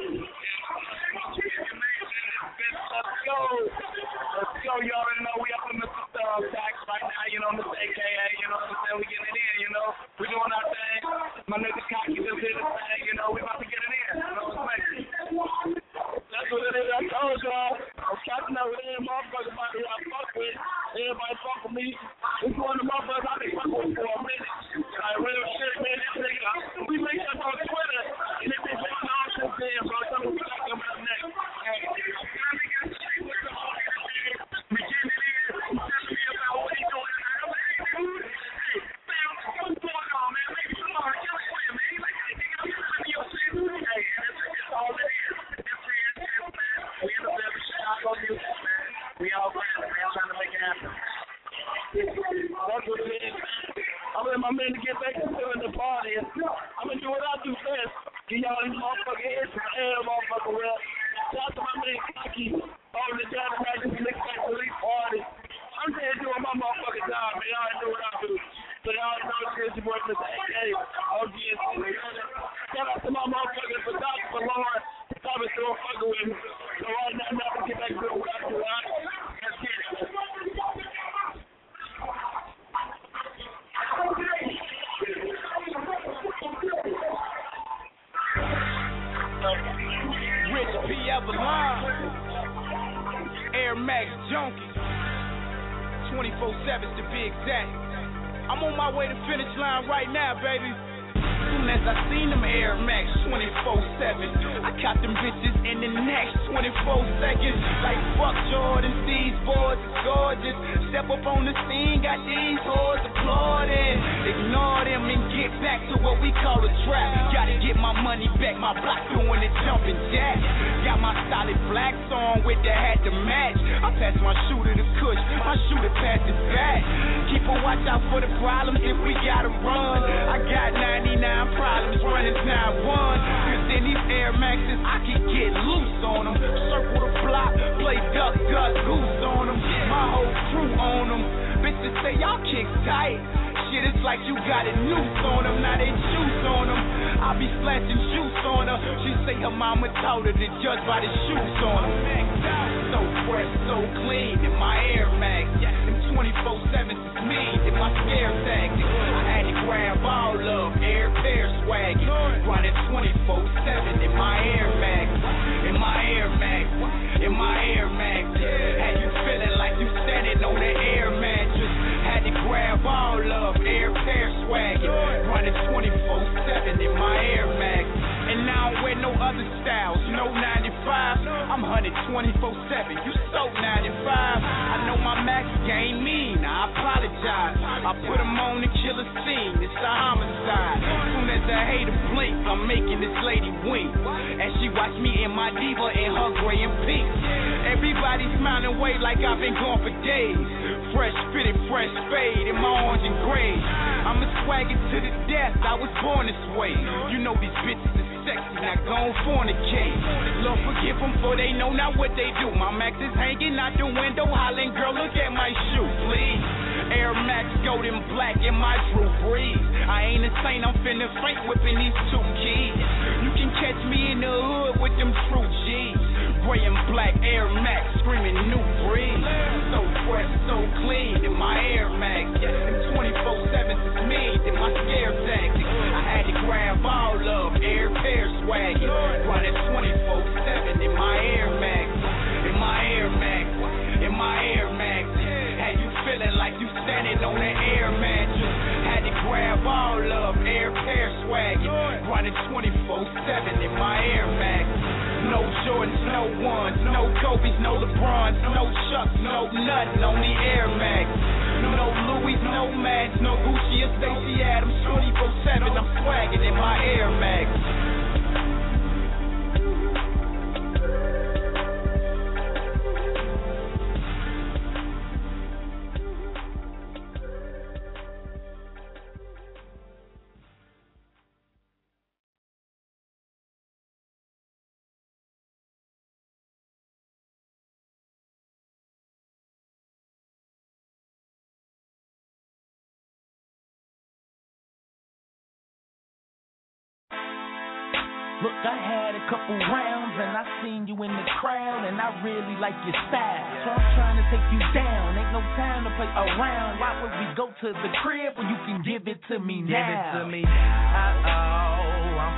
Let's go. Let's go. You already know we up in the uh, tax right now, you know, Mister A K A, you know what I'm saying? We getting it in, you know. We doing our thing. My nigga Cocky just did his thing, you know. We about to get it in, you know. y'all. I'm catching up with every motherfucker about who I fuck with. Everybody fuck with me. It's one of the motherfuckers I've been fucking with for a minute. Like, real shit, man. This nigga, we linked up on Twitter, and it's been going on since then, bro. Tell me what y'all talking about next. Hey, we getting it in. I'm telling you about what he doing. Hey, man, what's going on, man? Make some more. Get away, man. Like, hey, nigga, I'm telling you, shit. Hey, that's all it is. We in the building, Chicago music, man. We all friends, man. I'm trying to make it happen. That's what it is. I'm letting my men to get back to doing the party. I'm going to do what I do best. Give y'all these motherfucking heads from the air, motherfucker, well. Shout out to my man, Cocky, over the Johnny Magic Mix Back Police Party. I'm just doing my motherfucking job, man. Y'all do what I do. So y'all know it's your boy, Mister A K, O G S C. Shout out to my motherfuckers for Doctor for Lauren. Coming through and fucking with me. So right now, I'm going to get back to what I do, all right? Let's get it. Rich P. Avalon, Air Max Junkie, twenty-four seven to be exact. I'm on my way to finish line right now, baby. Soon as I seen them Air Max twenty-four seven, I caught them bitches in the next twenty-four seconds. Like fuck Jordan, these boys is gorgeous. Step up on the scene, got these boys applauding. Ignore them and get back to what we call a trap. Gotta get my money back, my block doing the jumping jack. Got my solid blacks on with the hat to match. I pass my shooter to Kush, my shooter passes back. Keep a watch out for the problems if we gotta run. I got ninety-nine problems running nine one. Cause in these Air Maxes, I can get loose on them. Circle the block, play duck, duck, goose on them. My whole crew on them. Bitches say y'all kicks tight. Shit, it's like you got a noose on them. Now they juice on them. I be splashing juice on her. She say her mama told her to judge by the shoes on them. So fresh, so clean in my Air Max. Them twenty-four sevens is me in my scare tactics. I had to grab all of Air Pair swagging. Running twenty-four seven in my Air Max. In my Air Max. In my Air Max. Had you feeling like you standing on the air mattress. Had to grab all of Air Pair swagging. Running twenty-four seven in my Air Max. And now I don't wear no other styles, no ninety-five. I'm one twenty-four seven, you so ninety-five. I know my Max game mean, I apologize. I put them on to kill a scene, it's a homicide. Soon as I hate a blink, I'm making this lady wink. And she watch me in my diva in her gray and pink. Everybody smiling away like I've been gone for days. Fresh fitted, fresh spade in my orange and gray. I'm a swagger to the death, I was born this way. You know these bitches is sexy, not gon' fornicate. Lord forgive them for they know not what they do. My Max is hanging out the window, hollering, girl, look at my shoe, please. Air Max golden black in my Drew Breeze. I ain't a saint, I'm finna faint whipping these two keys. You can catch me in the hood with them true G's. Gray and black Air Max screaming new breed. So fresh, so clean in my Air Max. Them twenty-four sevens is me in my scare tactics. I had to grab all of Air Pair swagging. Running twenty-four seven in my Air Max. In my Air Max. In my Air Max. Had you feeling like you standing on the air mattress. Had to grab all of Air Pair swagging. Running twenty-four seven in my Air Max. No Jordans, no ones, no Kobe's, no LeBrons, no Chucks, no nothing on the Air Max. No Louis, no Max, no Gucci or Stacey Adams. twenty-four seven, I'm swagging in my Air Max. Look, I had a couple rounds and I seen you in the crowd and I really like your style. So I'm trying to take you down. Ain't no time to play around. Why would we go to the crib when you can give it to me now? Give it to me now. Uh-oh, I'm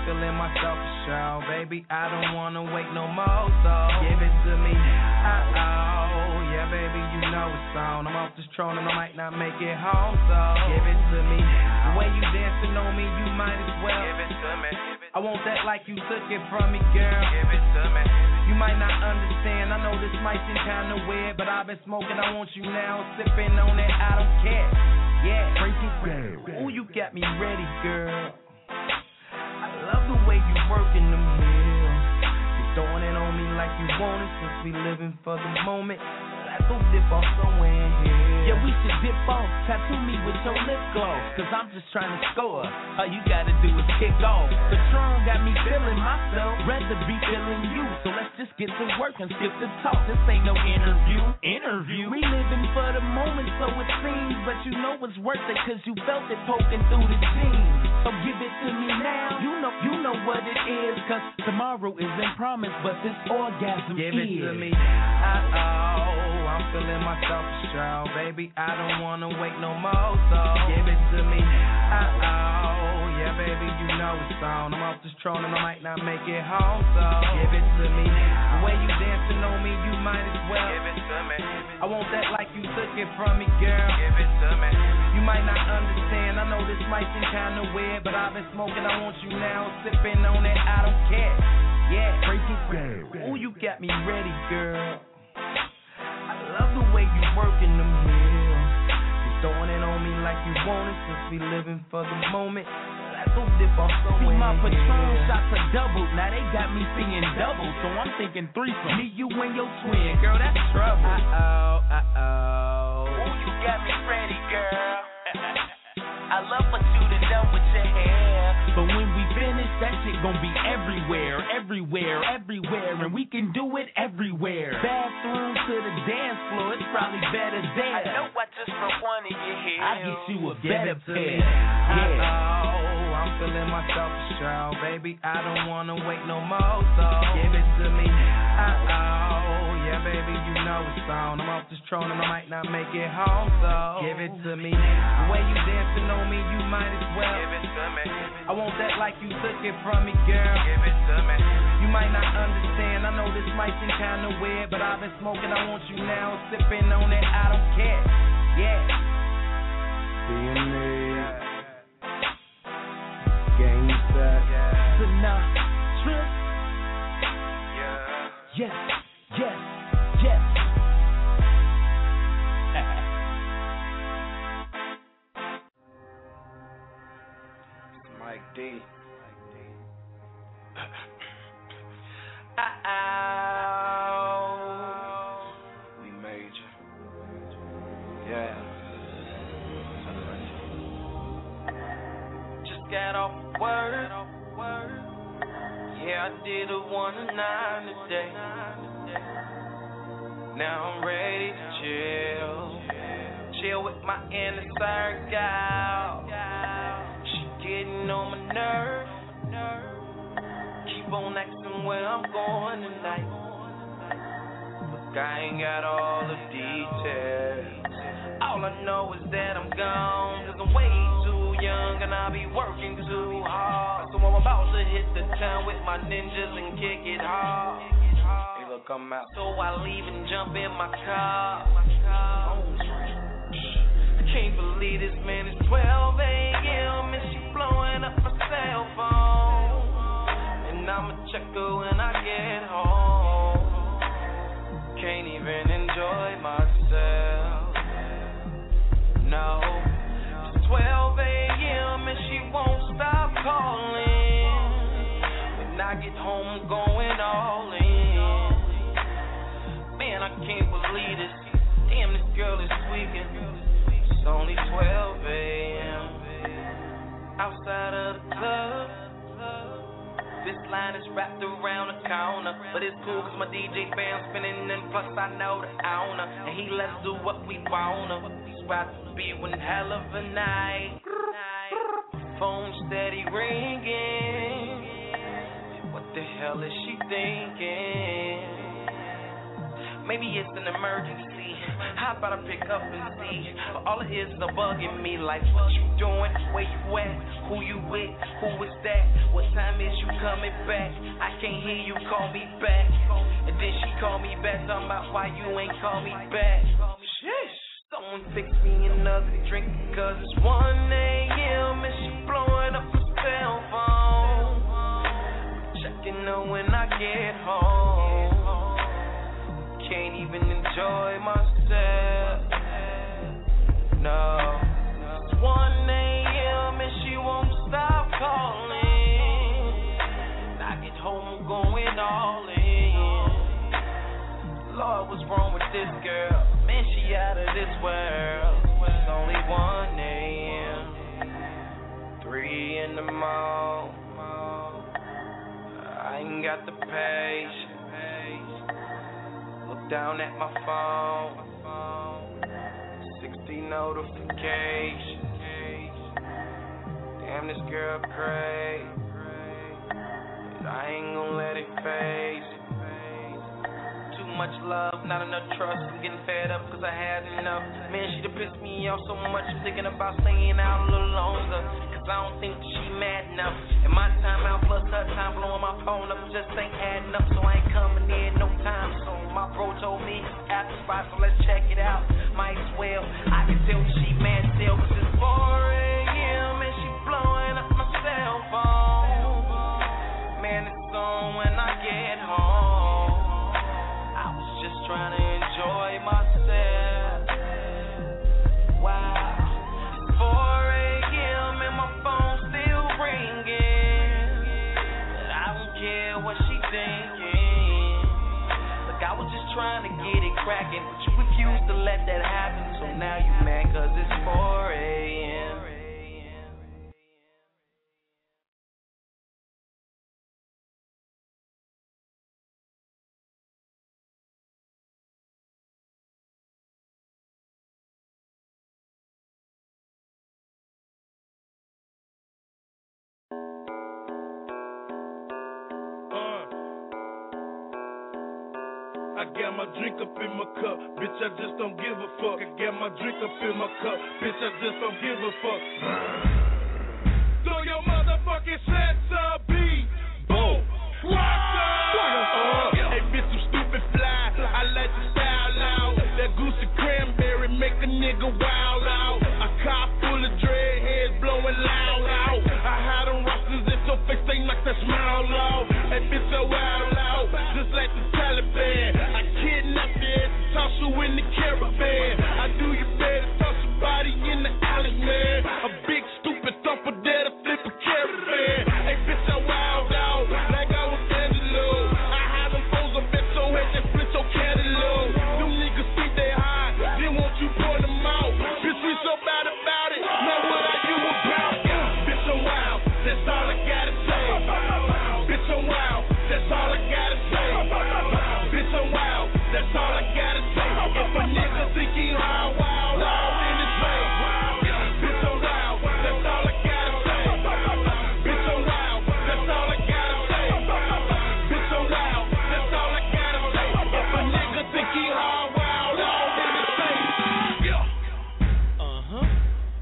feeling myself for sure. Baby, I don't wanna wait no more, so give it to me. Uh-oh, yeah, baby, you know it's on. I'm off this throne and I might not make it home, so give it to me. The way you dancing on me, you might as well give it to me. I want that like you took it from me, girl. Give it to me. You might not understand, I know this might seem kinda weird, but I've been smoking, I want you now, sipping on it, I don't care. Yeah, break it down. Ooh, you got me ready, girl. I love the way you working them hills. You throwing it on me like you want it, since we living for the moment. Let's go dip off somewhere in here. Yeah, we should dip off, tattoo me with your lip gloss, cause I'm just trying to score. All you gotta do is kick off. Patron got me feeling myself, rather be feeling you. So let's just get to work and skip the talk. This ain't no interview. Interview. We living for the moment, so it seems, but you know it's worth it, cause you felt it poking through the jeans. So give it to me now. You know, you know what it is, cause tomorrow isn't promised, but this orgasm give is. Give it to me. Uh-oh, I'm feeling myself for sure. Baby, I don't wanna wait no more, so give it to me. Uh-oh, yeah, baby, you know it's on. I'm off this throne and I might not make it home, so give it to me. The way you dancing on me, you might as well give it to me. I want that like you took it from me, girl. Give it to me. You might not understand, I know this might seem kinda weird, but I've been smoking, I want you now, sipping on it, I don't care. Yeah, break it down. Ooh, you got me ready, girl. I love the way you working them hills. You throwing it on me like you want it, since we living for the moment. Let's go dip off somewhere. See, my Patron shots are double. Now they got me singing double, so I'm thinking threesome. Me, you, and your twin, girl, that's trouble. Uh-oh, uh-oh. Ooh, you got me ready, girl. I love what you done done with your hair. But when we finish, that shit gon' be everywhere, everywhere, everywhere, and we can do it everywhere. Bathroom to the dance floor, it's probably better there. I know I just from one of your hair. I get you a better pair. Yeah. Uh-oh, I'm feeling myself for sure. Baby, I don't wanna wait no more, so give it to me. Uh-oh, yeah, baby, you know it's on. I'm off this throne and I might not make it home, so give it to me. The way you dancing on me, you might as well give it to me. I want that like you took it from me, girl. Give it to me. You might not understand, I know this might seem kinda weird, but I've been smoking, I want you now, sipping on it, I don't care. Yeah. Being me. Game set. Sinatra. Yeah. Yes, yes, yes. Mike D. Uh-oh. We major. Yeah. Just got off work. Yeah, I did a one to nine today. Now I'm ready to chill. Chill with my inner circle. She getting on my nerves. Keep on asking where I'm going tonight. Look, I ain't got all the details. All I know is that I'm gone, cause I'm way too young and I'll be working too hard. So I'm about to hit the town with my ninjas and kick it hard. Hey, look, I'm out. So I leave and jump in my car. I can't believe this, man, it's twelve a.m. and she blowing up my cell phone. And I'ma check her when I get home. Can't even enjoy myself. No, it's twelve a.m. and she won't stop calling. When I get home, I'm going all in. Man, I can't believe this. Damn, this girl is tweaking. It's only twelve a.m. outside of the club. This line is wrapped around the corner, but it's cool cause my D J band's spinning and plus I know the owner, and he lets us do what we wanna. It's about to be one hell of a night. Phone steady ringing. What the hell is she thinking? Maybe it's an emergency. How about I pick up and see? But all it is is a bug in me. Like, what you doing? Where you at? Who you with? Who is that? What time is you coming back? I can't hear you call me back. And then she call me back, talking about why you ain't call me back. Sheesh. Someone fix me another drink, cause it's one a.m. and she blowing up her cell phone. Checking her when I get home. Can't even enjoy myself. No. It's one a.m. and she won't stop calling. When I get home, I'm going all in. Lord, what's wrong with this girl? Man, she out of this world. It's only one a.m. Three in the morning. I ain't got the patience. Look down at my phone. sixty notifications. Damn, this girl crazy. But I ain't gon' let it phase. Too much love, not enough trust. I'm getting fed up cause I had enough. Man, she done pissed me off so much. I'm thinking about staying out a little longer. I don't think she mad enough. And my time out plus her time blowing my phone up just ain't adding up. So I ain't coming in no time soon. My bro told me at the spot, so let's check it out. Might as well. I can tell she mad still, cause it's four a.m. and she blowing up my cell phone. Man, it's on when I get home. I was just trying to enjoy myself. Wow. four trying to get it cracking, but you refuse to let that happen. So now you mad cause it's four a.m. I got my drink up in my cup, bitch, I just don't give a fuck. I got my drink up in my cup, bitch, I just don't give a fuck. Throw your motherfucking sets up, beat, boom, rock up. Hey, bitch, you stupid fly, I like the style out. That goosey cranberry make a nigga wild out. A car full of dreadheads blowing loud out. I had them rosters in your face, they knock that smile out. Hey, bitch, so wild out, just like the Taliban. Kidnap your ass and toss you in the caravan. I do you better toss your body in the alley, man. A big stupid thumper there to flip a caravan. Hey, bitch, I wild out like I was Angelo. I had them foes on bet so head that split your cantaloupe. Them niggas think they high, then won't you point them out? Bitch, we so bad about it, now what are you about? Bitch, I'm wild, that's all I gotta say. Bitch, I'm wild, that's all I gotta say. Bitch, I'm wild. That's all I gotta say. If a nigga think he high, wild, wild in his face. Bitch, I'm wild. That's all I gotta say. Bitch, I'm wild. That's all I gotta say. Bitch, I'm wild. That's all I gotta say. If a nigga think he high, wild, wild in his face. Uh-huh.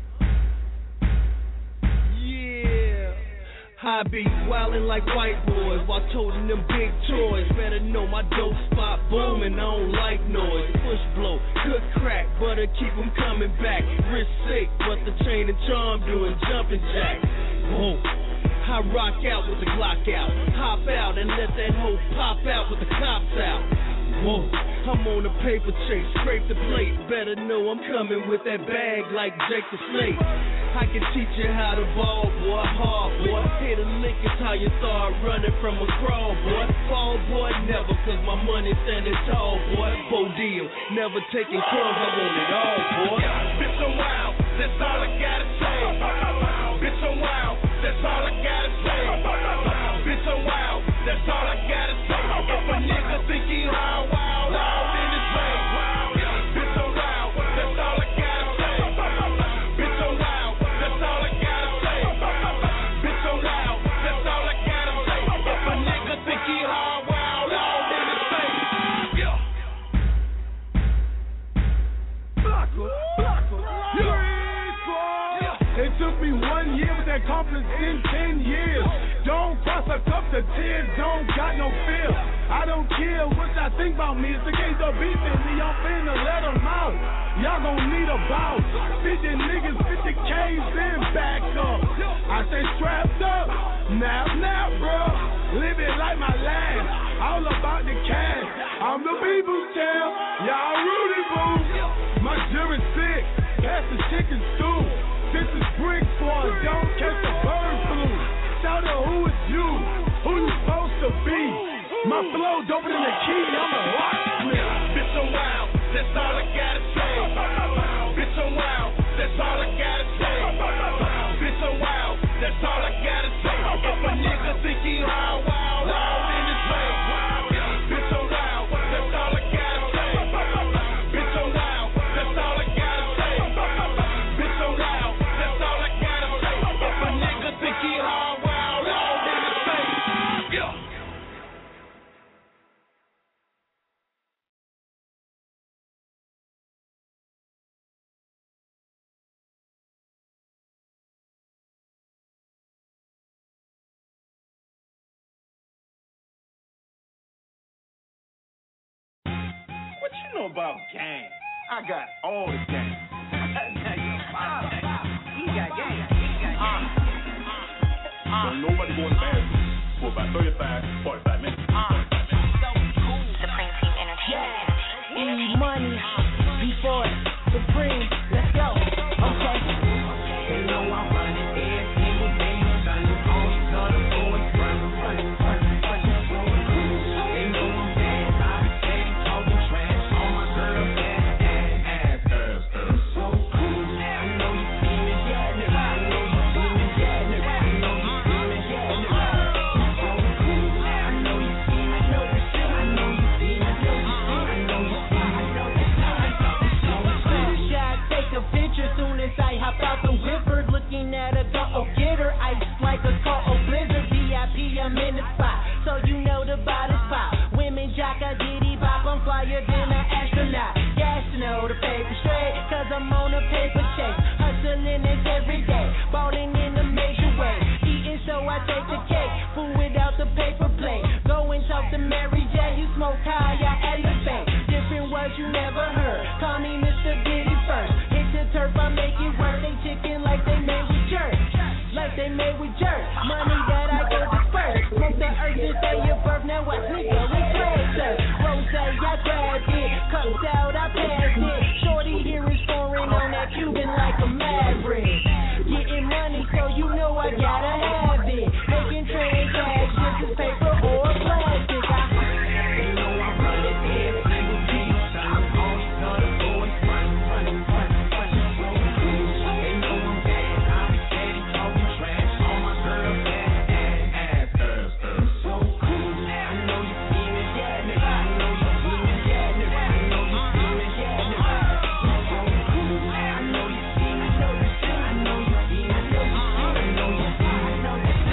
Yeah. I be wildin' like white boys while toting them big toys. Better know my dope spot booming, I don't like noise. Push blow, good crack, but I keep them coming back. Wrist sick, but the chain and charm doing jumping jacks. Whoa. I rock out with the Glock out, hop out and let that hoe pop out with the cops out. Whoa, I'm on a paper chase, scrape the plate. Better know I'm coming with that bag like Jake the Snake. I can teach you how to ball, boy, hard, boy. Hit a lick is how you start running from a crawl, boy. Fall, boy, never, cause my money standing tall, boy. Bo deal, never taking crumbs, I want it all, boy. Bitch, I'm wild, that's all I gotta say. Bitch, I'm wild, that's all I gotta say. Bitch, I'm wild, that's all I gotta say. If a nigga think he high, wild, wild in his face. Bitch, I'm wild, that's all I gotta say. Bitch, I'm wild, that's all I gotta say. Bitch, I'm wild, that's all I gotta say. If a nigga think he high, wild, wild in his face. in ten years. Don't cross a cup to tears, don't got no fear. I don't care what y'all think about me. It's the case of beefing me, I'm finna let them out. Y'all gon' need a bout. fifty niggas, fifty K's, then back up. I say strapped up, nap, nap, bro. Live it like my last, all about the cash. I'm the people's champ, y'all Rudy Boo. My jury's sick, pass the chicken stew. This is brick for don't catch the bird flu. Shout out who is you, who you supposed to be. My flow doper than the key, I'm a locksmith. Bitch, I'm wild, that's all I gotta say. Bitch, I'm wild, that's all I gotta say. Bitch, I'm wild, that's all I gotta say. If a nigga think he wild, wild, wild in his way. Bitch, I'm wild, that's all I gotta say. Bitch, I'm wild, that's all I gotta say. Bitch, I'm wild, that's all I gotta say. If a nigga think he wild, wild, wild in his face. Yeah. What you know about gang? I got all the gang. He got gang. He got gang. So nobody going to bathroom for about thirty-five, forty-five minutes. Supreme Team Entertainment. E money, before Supreme, let's go. Okay. You know I'm running every single day, son. Only gonna go in front of run, run, run, run. They know I'm bad. I be steady talking trash on my girl, ass, ass, ass, ass. So cool. I know you see me, yeah, nigga. I know you see me, yeah, nigga. I know you see me, yeah, nigga. So cool. I know you see me, know you see me, I know you see me, know you see me, I know you see me, I know you see me. Shoot a shot, take a picture soon as I hop out the whipper. Looking at a go get her, ice like a cold blizzard. V I P, I'm in the spot, so you know the body's pop. Women jock, I diddy bop, I'm flyer than an astronaut. Gas to know the paper straight, cause I'm on a paper chase. Hustling it every day, balling in a major way. Eating so I take the cake, food without the paper plate. Go and talk to Mary J, you smoke high, I elevate. Different words you never heard, call me Mister Diddy first. Hit the turf, I make it work. They chicken like they made with jerk, like they made with jerk. Money that I go disperse, smoke the earth and say your birth. Now watch me go and treasure. Rose, I grabbed it, cups out, I passed it. Shorty here is foreign on that Cuban like a maverick. Getting money, so you know I gotta have it. Making transactions, is paper or plastic. I You know I'm running every single day, son. Only gonna go in front, run, run, run. So cool. They know I'm bad. I be steady talking trash on my girl, ass, ass, ass, ass. So cool. I know you see me, yeah, nigga. I know you see me, yeah, nigga. I know you see me, yeah, nigga. So cool. I know you see me, know you see me, I know you see me, know you see me, I know you see me, know you see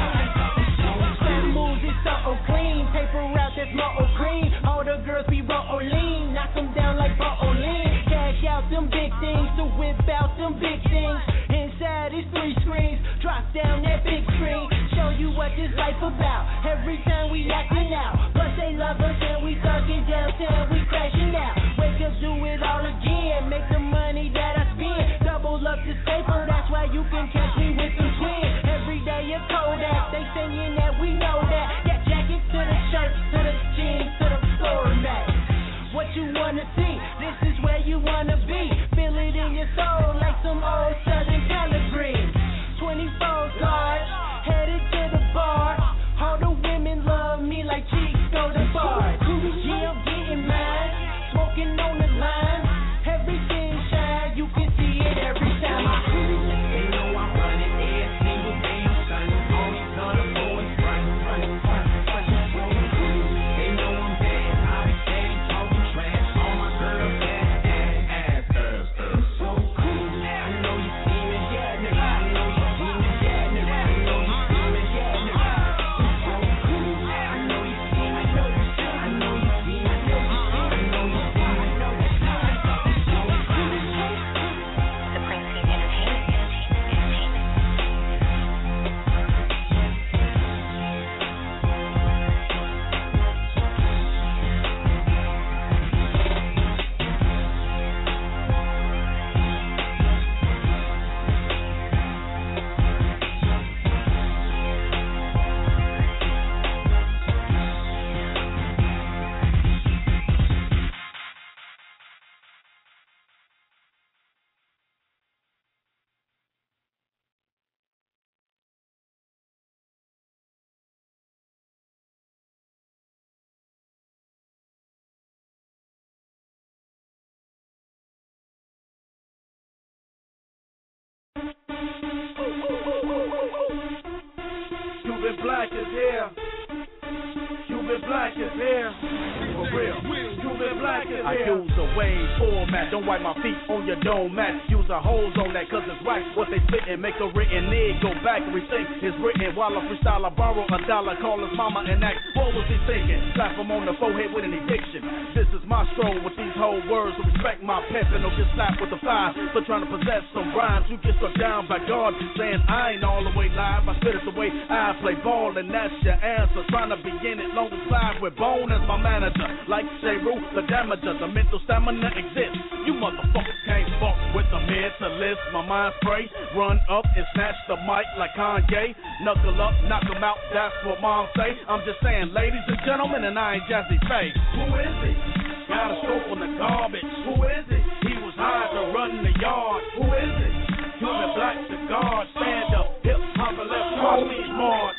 me. Some moves is so clean, paper route that's more cream. All the girls be rolling, knock them down like bowling. Cash out them big things to whip out them big things. Inside is three screens, drop down that big screen. Show you what this life about. Every time we acting out, plus they love us and we thugging downtown, we crashing out. Wake up, do it all again, make the money that I spend. Double up this paper, that's why you can catch me with some twins. Every day a Kodak, they saying that we know that. Yeah, jackets to the shirts, to the jeans, to the floor mat. What you wanna see, this is where you wanna be. Feel it in your soul like some old Southern Pellegrini. twenty-four cards, headed to the bar. All the women love me like cheeks go to bars. Yeah, I'm getting mine, smoking on the line. Everything shine, you can see it every time I They know I'm running every single day, son. Only gonna go in front, run, run, run. So cool. They know I'm bad. I be steady talking trash on my girl, ass, ass, ass, ass. So cool. Black is here. Cuban Black is here. For real. Cuban Black is here. I use a wave format. Don't wipe my feet on your dome mat. Use a hose on that cause it's right. What they spittin', make a written nigga go back and rethink. It's written while I freestyle. I borrow a dollar, call his mama and act. What was he thinking? Slap him on the forehead with an eviction. This is my stroll with these whole words. So respect my pimpin' or get slapped with a fire. For trying to possess some rhymes. You get struck down by God. Saying I ain't all the way live. I spit it the way I play ball and that's your answer. Trying to be in it long as live with Bone as my manager. Like J-Roo, the damager. The mental stamina exists. You motherfuckers can't fuck with the mentalist. My mind spray. Run up and snatch the mic like Kanye. Knuckle up, knock him out. That's what mom say. I'm just saying, ladies and gentlemen, and I ain't Jazzy Faye. Who is he? Got a scope on the garbage. Who is it? He was hired to run the yard. Who is it? Cuban Black the guard. Stand up, hip hop and left cross these marks.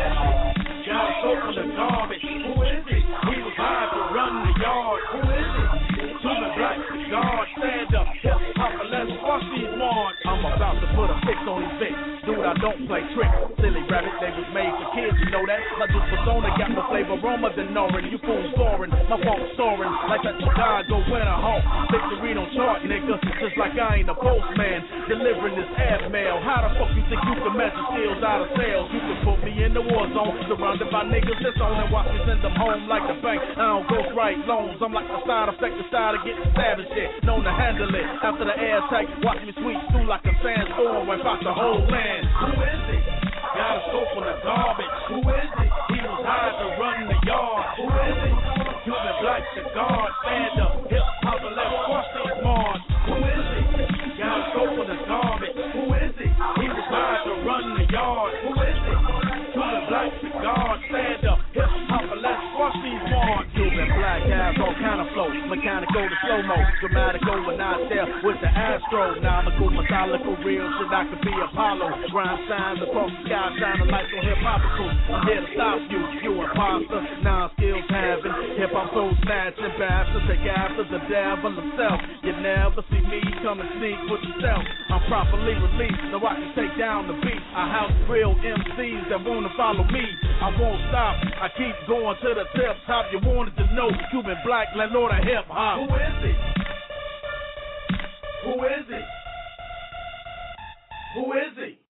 Got a scope on the garbage. Who is it? He was hired to run the yard. Who is it? Cuban Black the guard. Stand up, hip hop and left cross these marks. I'm about to put a fix on his Vic. Dude, I don't play tricks. Silly rabbit, they was made for kids, you know that. My juice persona got more flavor, aroma than Norin. You fools soaring, my phone soaring like that Chicago winter home. Victory don't chart, nigga. Just like I ain't a postman delivering this airmail. How the fuck you think you can measure steals out of sales? You can put me in the war zone, surrounded by niggas that's on and watch me send them home like the bank. I don't ghost write loans. I'm like the side effect, the side of getting savage shit. Known to handle it. After the air attack, watch me sweep through like a sandstorm, wipe out the whole land. Who is it? Got a scope on the garbage. Who is it? He was hired to run the yard. Who is it? Cuban Black the guard. Stand up, hip hop and left cross these marks. Who is it? Got a scope on the garbage. Who is it? He was hired to run the yard. Who is it? Cuban Black the guard. Stand up, hip hop and left cross these marks. Cuban Black has all kind of flow. Mechanical to slow-mo. Dramatical when I there with the Astro. Nomical, methodical, real shit. I could be Apollo. Rhyme signs across the sky, shining lights on hip-hopicals. I'm here to stop you, you imposter. Non-skills having hip-hop soul snatching bastard. Take after the devil himself. You never see me come and sneak with yourself. I'm properly released, so I can take down the beat. I house real M Cs that wanna follow me. I won't stop, I keep going to the tip top. You wanted to know Cuban Black, landlord of hip-hop. Who is it? Who is it? Who is he?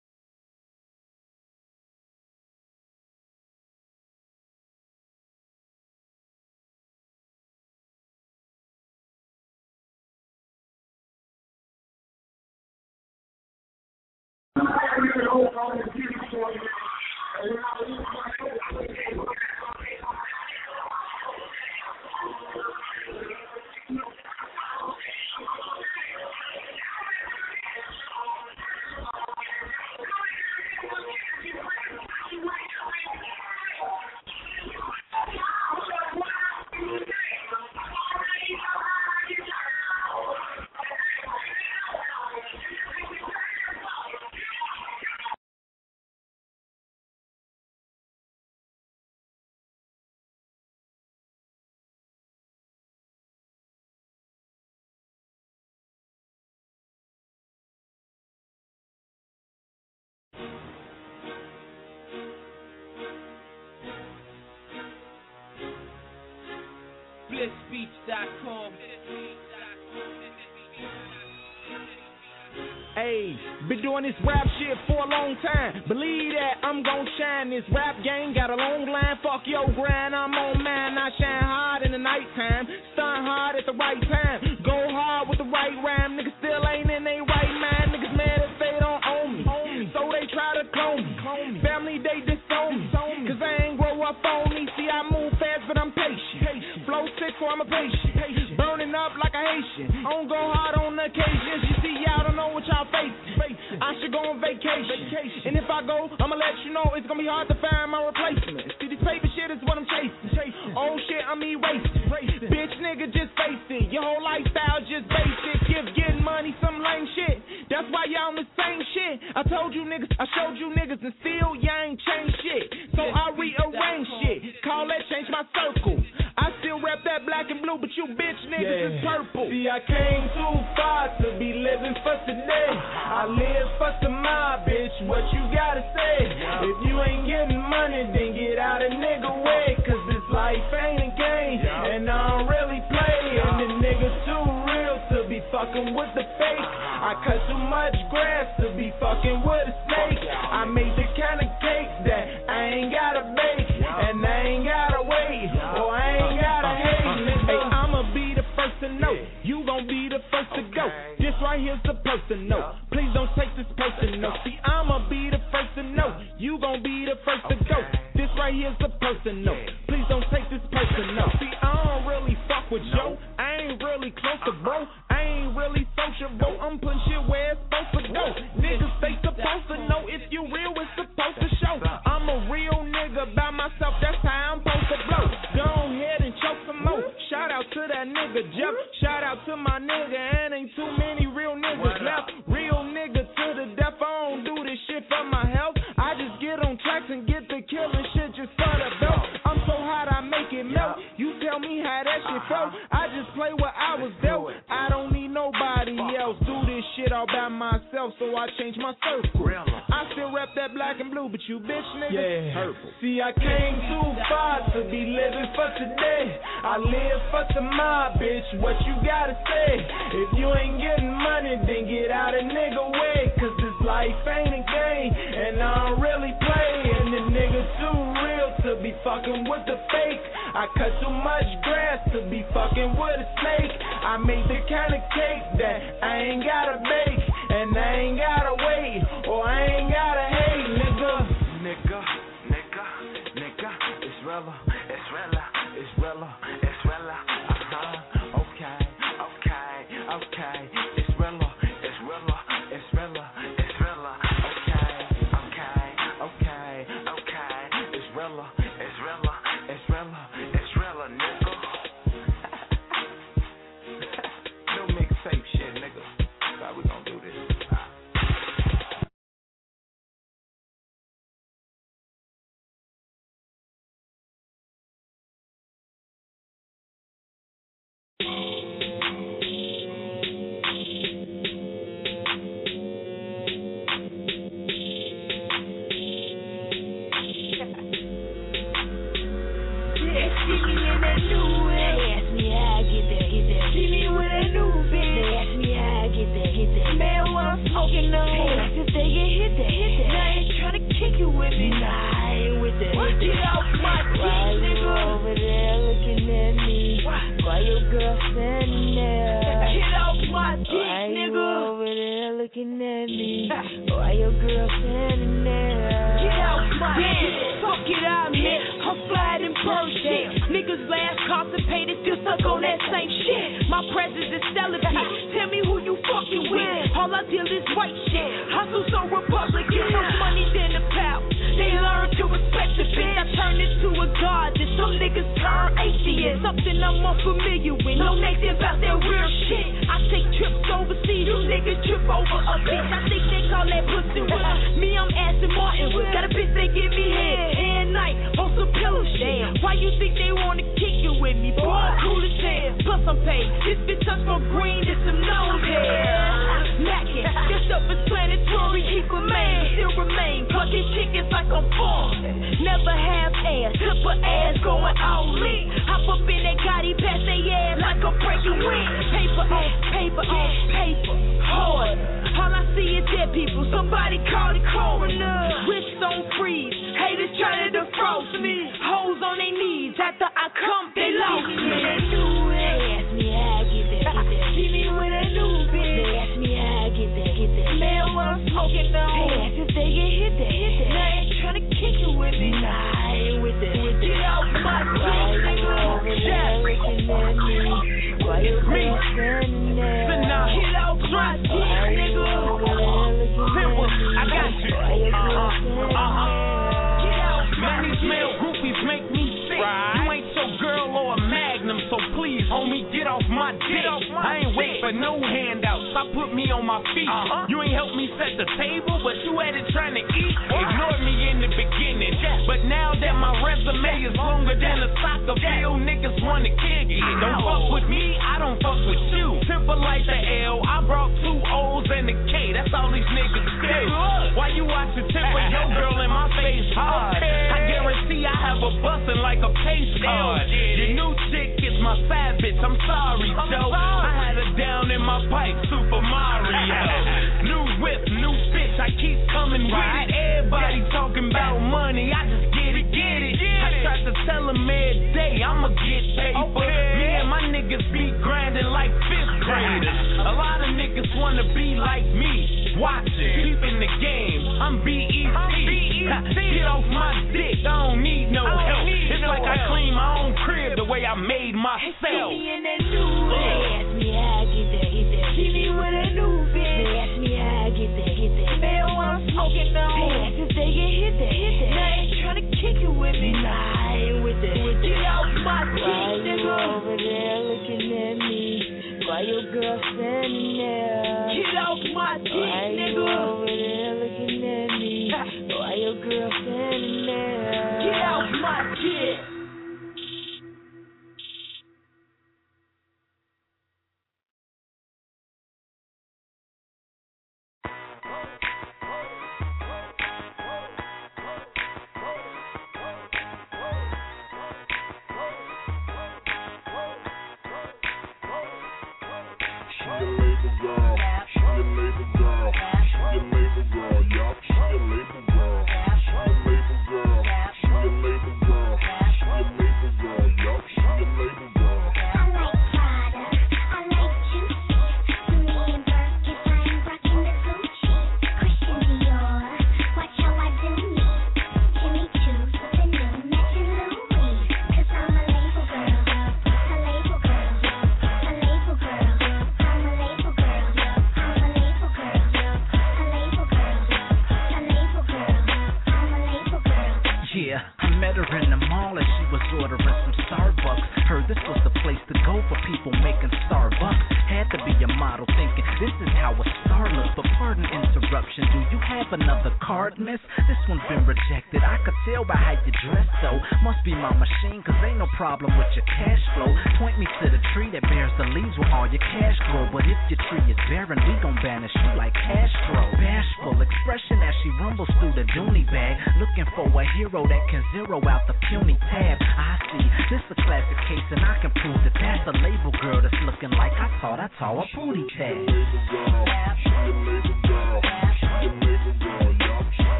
bliss beach dot com. Hey, been doing this rap shit for a long time. Believe that I'm gon' shine. This rap game got a long line. Fuck your grind, I'm on mine. I shine hard in the nighttime, stun hard at the right time. Go hard with the right rhyme. Niggas still ain't in they right mind. Niggas mad if they don't own me, so they try to clone me. Family they disown me, cause I ain't grow up on me. See I move fast but I'm patient. Flow sick so I'm a patient. Burning up like a Haitian. I don't go hard on occasions. You see y'all don't know what y'all facing. I should go on vacation. And if I go, I'ma let you know it's gonna be hard to find my replacement. See, this paper shit is what I'm chasing. Oh shit, I'm erasing. Bitch nigga, just face it. Your whole lifestyle just basic. Give getting money some lame shit. That's why y'all on the same shit. I told you niggas, I showed you niggas, and still y'all ain't changed shit. So I rearrange shit. Call that change my circle. I still rep that black black and blue, but you bitch niggas Yeah. is purple. See, I came too far to be living for today. I live for tomorrow, bitch. What you gotta say? If you ain't getting money, then get out a nigga way. Cause this life ain't a game, and I don't really play. And the nigga too real to be fucking with the fake. I cut too much grass to be fucking with a snake. I made the kind of cake that I ain't gotta bake, and I ain't gotta wait, or I ain't gotta hate, nigga. Hey, I'ma be the first to know. You gon' be the first to go. This right here's the person note. Please don't take this person note. See, I'ma be the first to know. You gon' be the first to go. This right here's the person note. Please don't take this person note. See, I don't really fuck with Joe. I ain't really close to bro. I ain't really sociable. I'm putting shit where it's supposed to go. Niggas, they supposed to know if you real, it's supposed to show. I'm a real nigga by myself, that's how I'm supposed to blow. Go ahead and choke some more. Shout out to that nigga Jeff. Shout out to my nigga, and ain't too many real niggas left. Real nigga to the death. I don't do this shit for my health. I just get on tracks and get the killing shit just for the belt. I'm so hot I make it melt. You tell me how that shit felt. I just play what I was dealt. I don't need nobody else. Do this shit all by myself, so I change my circle. I still rep that black and blue, but you bitch niggas Yeah. purple. See, I came too far to be living for today. I live for tomorrow, bitch. What you gotta say? If you ain't getting money, then get out a nigga way. Cause this life ain't a game, and I don't really play. And the nigga too real to be fucking with the fake. I cut too much grass to be fucking with a snake. I made the kind of cake that I ain't gotta bake, and I ain't gotta wait, or I ain't gotta hate, nigga. Nigga, nigga, nigga, it's realer, it's realer, it's realer, it's realer. Uh-huh. Okay, okay, okay. It's realer, it's realer, it's realer, it's realer. Okay, okay, okay, okay. It's realer, it's realer, it's realer, it's realer, nigga. No mixtape shit, nigga. How we gonna do this? wanna kick it. Don't fuck with me, I don't fuck with you. Simple like the L, I brought two O's and a K. That's all these niggas do. Why you watch the tip of your girl in my face hard? I guarantee I have a bustin' like a pace card. Your new chick is my savage, I'm sorry, Joe. I had her down in my pipe, Super Mario. New whip, new bitch, I keep coming with it. Everybody talking about money, I just get it, get it. I try to tell them every day, I'ma get paper. Me and my niggas be grinding like fifth graders. A lot of niggas wanna be like me. Watching, peeping the game, I'm B E T. Get off my dick, I don't need no help. It's like I clean my own crib the way I made myself. See me in that new bed. Ask me how I get there, get there. See me with a new bitch. Ask me how I get there, get there. They don't want smoking no. Hey, cause they get hit there, hit there. Now they tryna kick it with me. Nah, I ain't with that. Get off my dick, nigga. Over there looking at me. Why your girl standing there? Get off my dick, Why nigga. Why you over there looking at me? Why your girl standing there? Get off my dick.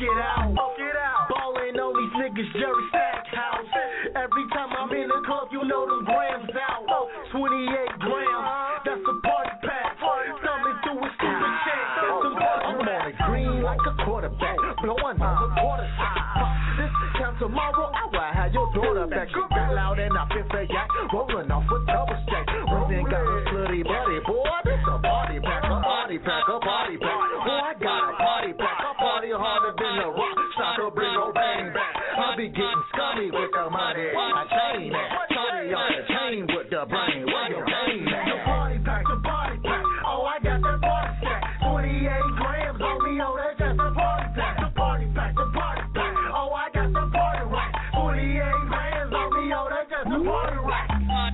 it out. Ballin' on these niggas, Jerry Stackhouse. Every time I'm in the club, you know them grams out. twenty-eight grams, that's a party pack. Thumbing through a super check. I'm on a green like a quarterback, blowing on a quarter sack. This time tomorrow, I will have your daughter back. She got loud and I feel the yak, rolling off a double stack. We then got a slutty buddy, boy, this a party pack, a party pack, a party pack. Boy, I got a party pack, a party harder than the rock. Soccer bring no bang back. I be getting scummy with the money. I chain that, Tony on the chain with the brain. Where your brain at? The party pack, the party pack. Oh, I got that party stack. twenty-eight grams on me, oh, that's just a party pack. The party pack, the party pack. Oh, I got the party rack. twenty-eight grams on me, oh, that's just a party rack.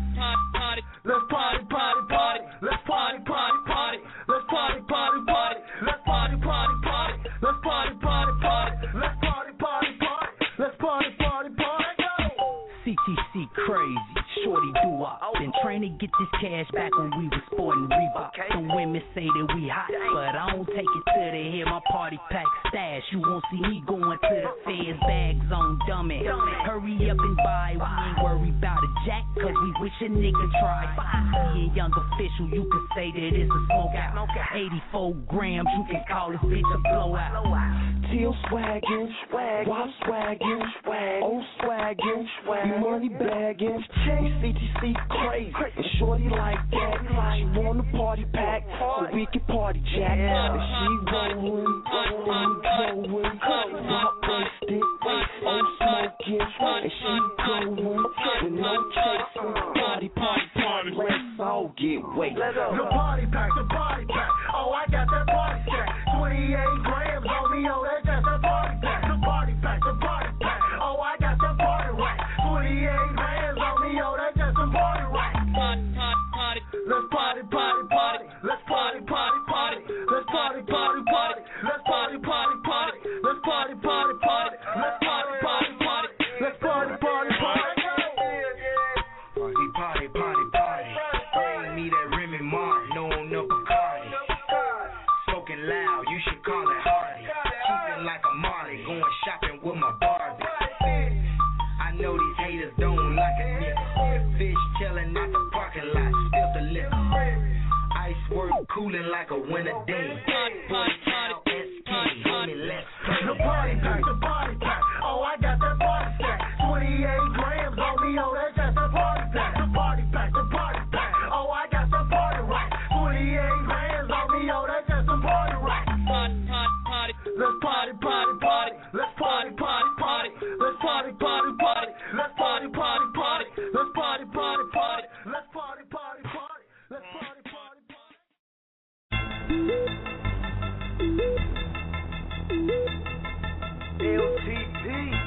Let's party, party, party. Let's party, party, party. Let's party, party, party. Let's party, party, party. Let's party, party, party. Let's party, party, party. Let's party, party, party. C T C crazy, shorty doo-wop. Been trying to get this cash back when we was sporting Reebok. Some women say that we hot, but I don't take it to the head. My party pack stash, you won't see me going to the feds. Bags on dummy. Hurry up and buy, we ain't worried about a jack, cause we wish a nigga tried. Being young official, you can say that it's a smoke out. eighty-four grams, you can call this bitch a blowout. Teal swaggin', swag, wop swaggin', swag, oh swaggin', swag, you money baggin', chase C T C crazy, and shorty like that. She want a party pack, so we can party jack. And she rollin', and we goin', rock wasted, oh smokin', and she goin', with no chasing, party, party, party, let's all get wasted. The party pack, the party pack. Oh, I got that party stack. twenty-eight grams on me, oh, that's just a party pack. The party pack, the party pack. Oh, I got the party rack. twenty-eight grams on me, oh, that's just a party rack. Let's party, party, party. Let's party, party, party. Let's party, party, party. Let's party, party, party. Let's party, party, party. Let's party, party, party. Let's party, party, party. Party, party, party, party. Bring me that Remy Martin, no no Bacardi. Smoking loud, you should call it Hardy. Keeping like a Marley, going shopping with my Barbie. I know these haters don't like a nigga. Fish chilling at the parking lot, still the liquor. Ice work cooling like a winter day. Boy, child, S K, homie, let's play. The party pack, the party pack. Oh, I got that party stack. twenty-eight grams on me, oh, that's just a party pack. The party pack, the party pack. Oh, I got the party rack. twenty-eight grams on me, oh, that's just a party rack. Let's party, party, party. Let's party, party, party. Let's party, party, party. Let's party, party, party. Let's party, party, party. Let's party, party, party. Let's party, party, party. L T D.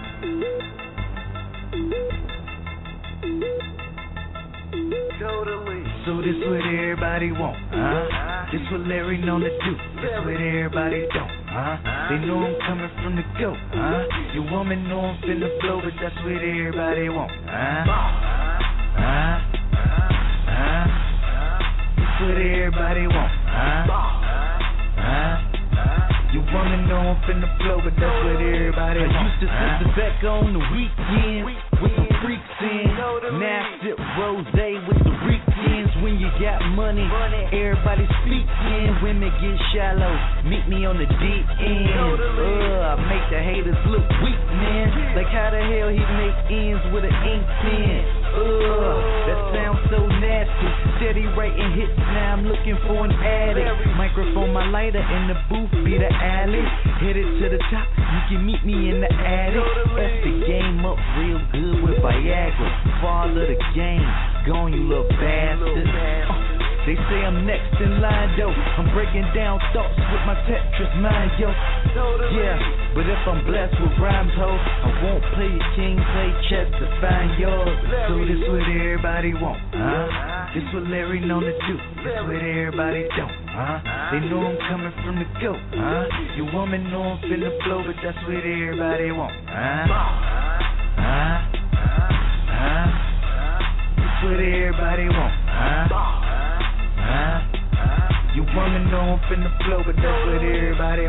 Totally. So this what everybody want, huh? This what Larry known to do. This what everybody don't, huh? They know I'm coming from the go, huh? Your woman know I'm finna blow, but that's what everybody want, huh? Huh? Huh? This what everybody want, huh? Huh? Your woman know I'm finna blow, but that's what everybody want. I used to sit the back on the weekends with the freaks in. Now sip rosé with the weekends. When you got money, everybody speaking. Women get shallow, meet me on the deep end. Uh, I make the haters look weak, man. Like how the hell he make ends with an ink pen? Uh, that sounds so nasty. Steady writing hits, now I'm looking for an addict. Microphone, my lighter in the booth, be the alley. Headed to the top, you can meet me in the attic. F the game up real good with Viagra. Father the game, gone you little bastard. Uh, they say I'm next in line, yo. I'm breaking down thoughts with my Tetris mind, yo. Yeah, but if I'm blessed with rhymes, ho, I won't play a king, play chess to find yours. So this what everybody want, huh? This what Larry known to do. This what everybody don't, huh? They know I'm coming from the go, huh? Your woman know I'm finna blow, but that's what everybody want, huh? Huh? Huh? This what everybody want, huh? Huh? You woman know I'm finna blow, but that's what everybody want.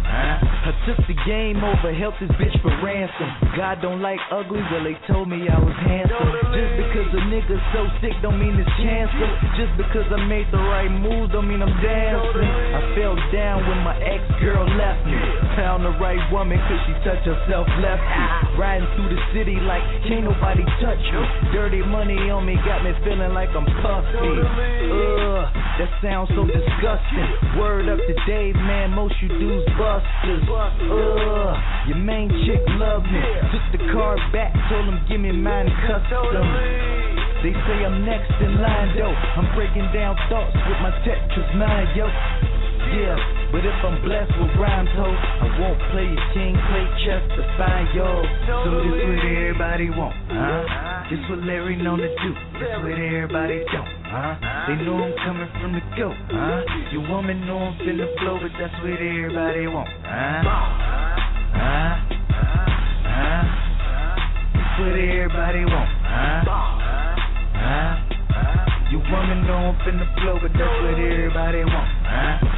I took the game over, held this bitch for ransom. God don't like ugly, well they told me I was handsome. Just because a nigga's so sick don't mean it's cancer. Just because I made the right moves don't mean I'm dancing. I fell down when my ex-girl left me. Found the right woman cause she touched herself left me. Riding through the city like can't nobody touch me. Dirty money on me got me feeling like I'm puffy. Ugh, that sounds so disgusting. Word up to Dave, man, most you dudes busters. Ugh, your main chick loved me. Took the car back, told him give me mine custom. They say I'm next in line, though. I'm breaking down thoughts with my Tetris mind, yo. Yeah, but if I'm blessed with rhymes, ho, I won't play your king, play chess to find yours. So this what everybody want, huh? This what Larry known to do. This what everybody don't, huh? They know I'm coming from the go, huh? Your woman know I'm finna flow, but that's what everybody want, huh? Huh? Huh? This what everybody want, huh? Huh? Your woman know I'm finna flow, but that's what everybody want, huh?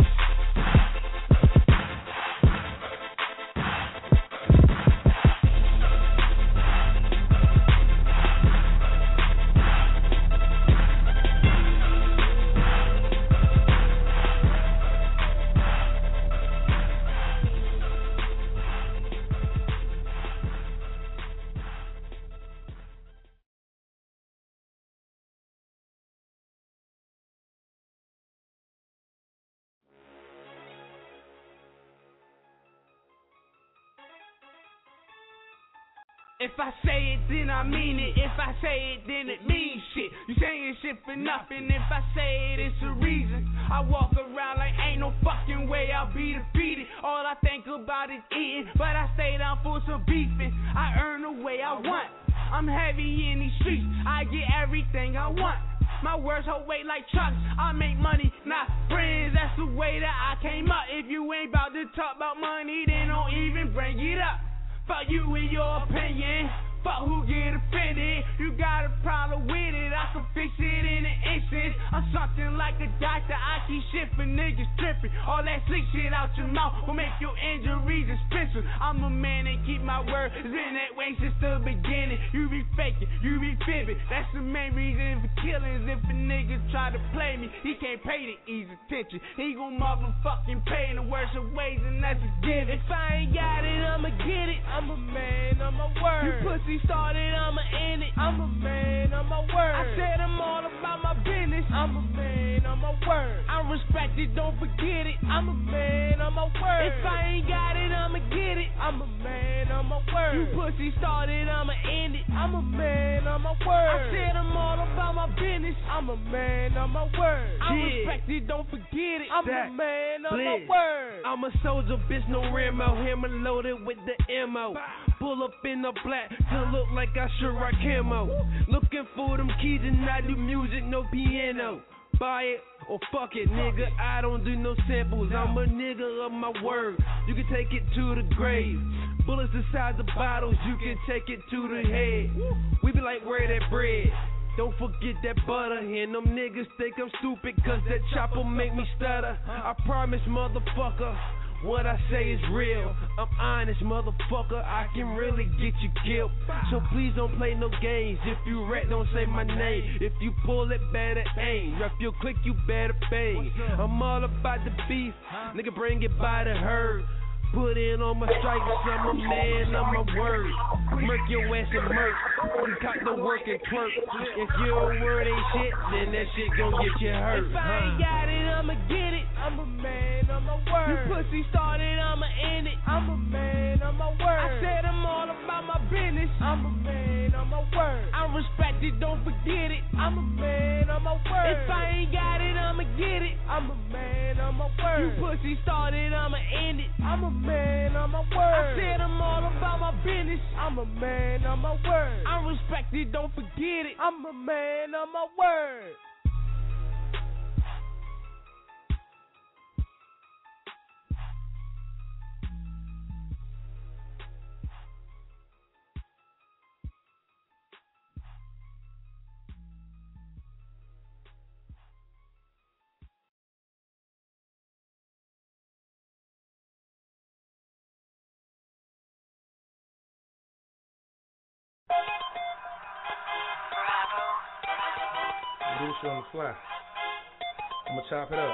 If I say it, then I mean it. If I say it, then it means shit. You saying shit for nothing. If I say it, it's a reason. I walk around like ain't no fucking way I'll be defeated. All I think about is eating, but I stay down for some beefing. I earn the way I want. I'm heavy in these streets. I get everything I want. My words hold weight like trucks. I make money, not friends. That's the way that I came up. If you ain't about to talk about money, then don't even bring it up. Fuck you and your opinion. Fuck who get offended. You got a problem with it, I can fix it in an instant. I'm something like a doctor, I keep shit for niggas tripping. All that slick shit out your mouth will make your injuries expensive. I'm a man and keep my word, it's been that way since the beginning. You be faking, you be fibbing, that's the main reason for killings. If a nigga try to play me, he can't pay the easy attention. He gon' motherfucking pay in the worst of ways, and that's a given. If I ain't got it, I'ma get it. I'm a man, I'm a word. You pussy started, I'ma end it. I'm a man, I'm a word. I said I'm all about my business. I'm a man, I'm a word. I'm respected, don't forget it. I'm a man, I'm a word. If I ain't got it, I'ma get it. I'm a man, I'm a word. You pussy started, I'ma end it. I'm a man, I'm a word. I said I'm all about my business. I'm a man, I'm a word. I'm yeah. respected, don't forget it. I'm that a man, I'm bliss. a word. I'm a soldier, bitch, no Rambo. Hammer loaded with the M O. Pull up in the black to look like I should rock camo. Looking for them keys and I do music, no piano. Buy it or fuck it, nigga. I don't do no samples. I'm a nigga of my word. You can take it to the grave. Bullets inside the bottles, you can take it to the head. We be like, where that bread? Don't forget that butter. And them niggas think I'm stupid cause that chopper make me stutter. I promise, motherfucker, what I say is real. I'm honest, motherfucker. I can really get you killed. So please don't play no games. If you rat, don't say my name. If you pull it, better aim. If you click, you better bang. I'm all about the beef. Nigga, bring it by the herd. Put in on my stripes, I'm a man, I'm a word. Murk your ass and murk. You cock the work and clerk. If your word ain't shit, then that shit gon' get you hurt. If I ain't got it, I'ma get it. I'm a man, I'm a word. You pussy started, I'ma end it. I'm a man, I'm a word. I said I'm all about my business. I'm a man, I'm a word. I'm respected, don't forget it. I'm a man, I'm a word. If I ain't got it, I'ma get it. I'm a man, I'm a word. You pussy started, I'ma end it. I'm a man, I'm a word. I said I'm all about my business. I'm a man, I'm a word. I'm respected, don't forget it. I'm a man, I'm a word. do shit on the fly. I'ma chop it up.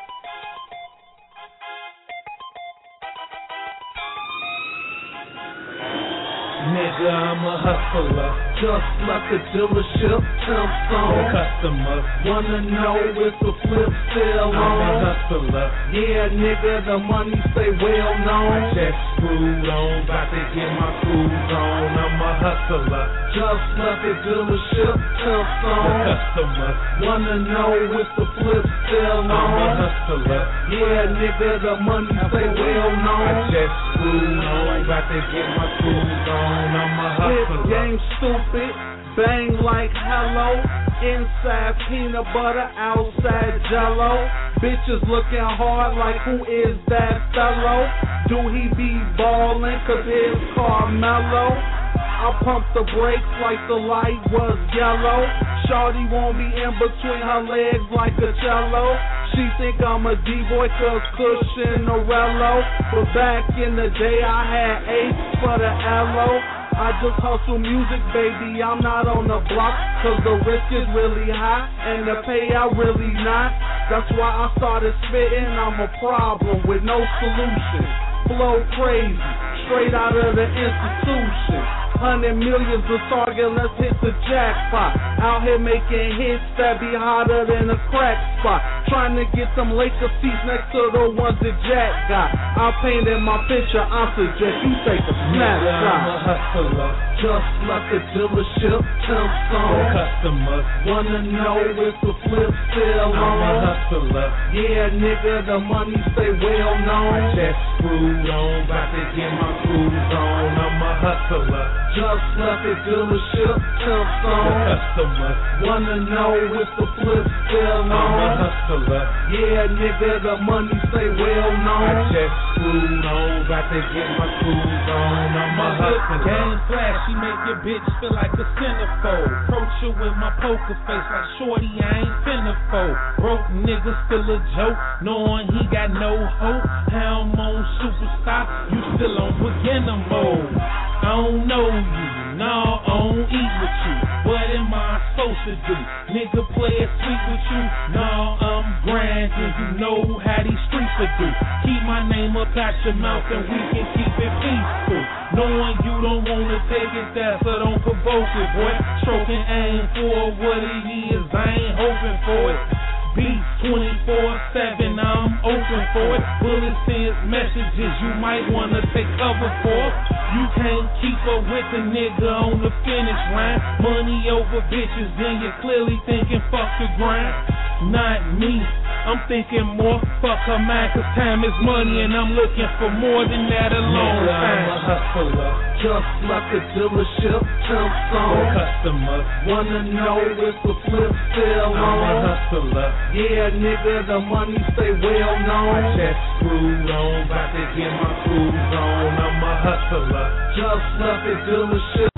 Nigga, I'm a hustler, just like a dealership, pimp song. Customers wanna know if the flip still on. I'm a hustler, yeah, nigga, the money stay well known. My check screwed on, about to get my cruise on. I'm a hustler, just like a dealership, pimp song. Customers wanna know if the flip still on. I'm a hustler, yeah, nigga, the money stay well known. My check screwed on, about to get my cruise on. I'm a hustler. This game stupid, bang like hello. Inside peanut butter, outside jello. Bitches looking hard like who is that fellow? Do he be ballin' cause his Carmelo? I pump the brakes like the light was yellow. Shawty won't be in between her legs like a cello. She think I'm a D-boy cause Cushion Norello. But back in the day I had eight for the L O. I just hustle music, baby, I'm not on the block. Cause the risk is really high and the payout really not. That's why I started spitting, I'm a problem with no solution. Flow crazy, straight out of the institution. Hundred millions the target, let's hit the jackpot. Out here making hits that be hotter than a crack spot. Trying to get them Laker seats next to the ones that Jack got. I painted my picture, I suggest you take a snapshot. I'm a hustler, just like a dealership, pimp song. Customers wanna know if the flip still on. I'm a hustler, yeah, nigga, the money stay well known. My check screwed on, about to get my cruise on. I'm a hustler, just like a dealership, pimp song. Customers wanna know if the flip still on. I'm a hustler, yeah, nigga, the money stay well known. My check screwed on, about to get my cruise on. I'm a hustler. Game flashy, make your bitch feel like a centerfold. Approach you with my poker face like shorty, I ain't finna fold. Broke nigga still a joke, knowing he got no hope. How I'm on superstar, you still on beginner mode. I don't know you, no, I don't eat with you. What am I supposed to do? Nigga play it sweet with you? No, I'm grinding, you know how these streets will do. Keep my name up out your mouth and we can keep it peaceful. Knowing you don't wanna take it there, so don't provoke it, boy. Stroking aim for what it is, I ain't hoping for it. Beats twenty-four seven, I'm open for it. Bullets sends messages you might wanna take cover for. You can't keep up with the nigga on the finish line. Money over bitches, then you're clearly thinking fuck the grind. Not me, I'm thinking more fuck her mind, cause time is money and I'm looking for more than that a long nigga, time. I'm a hustler, just like a dealership, pimp song. Customers wanna know if the flip still on. I'm a hustler, yeah, nigga, the money stay well known. My check screwed on, about to get my cruise on. I'm a hustler, just like a dealership.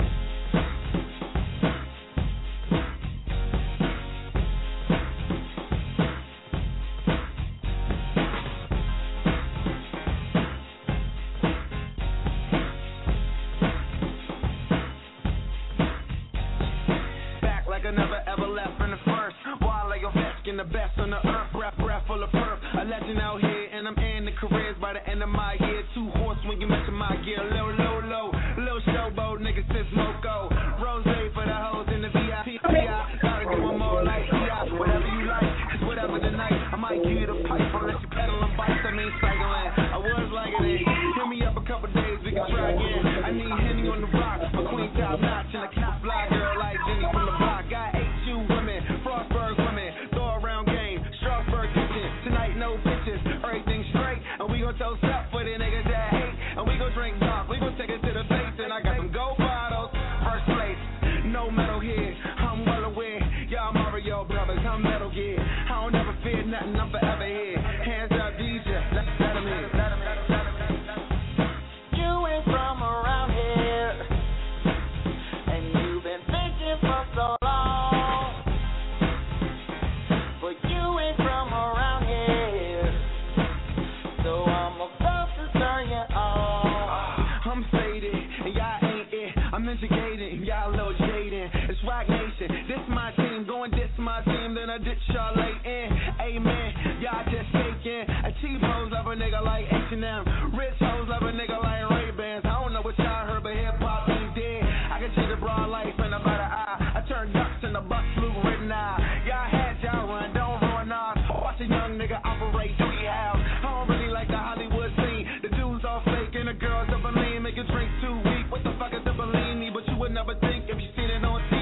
The best on the earth, breath, breath full of perf. A legend out here, and I'm in the careers by the end of my year. Two horse when you mention my gear. Low, low, low, little showboat, niggas since Moco. Rose for the hoes in the V I P. Gotta do them all like T I. Whatever you like, it's whatever the night. I might give you the pipe unless you pedaling bikes. I mean cycling. I was like it ain't. Hit me up a couple days, we can try again. I need Henny on the rock, a queen top notch, and a cute fly girl like Jenny from the block. Got H U women, Frostburg women. Everything straight, and we gon' toast up for the niggas that hate, and we gon' drink dark, we gon' take it to the face, and I got some gold bottles, first place, no metal here, I'm well aware, y'all Mario brothers, I'm Metal Gear, I don't ever fear nothing, I'm forever here, hands up D J, let, let 'em in, let 'em in, let 'em in. You ain't from around here, and you've been thinking for so long, but you ain't from around here. So I'm about to turn you on. I'm faded, and y'all ain't it. I'm instigated, and y'all a little jaded. It's Rock Nation, this my team, going this my team. The Cheap hoes love a nigga like H and M. Rich hoes love a nigga like Ray-Bans. I don't know what y'all heard, but hip-hop ain't dead. I can change a broad life in about an eye. I turn ducks in the buck fluke right now. Y'all had y'all run, don't ruin ours. Watch a young nigga operate Doogie House. I don't really like the Hollywood scene. The dudes all fake and the girls double lean. Make a drink too weak. What the fuck is the Bellini? But you would never think if you seen it on T V.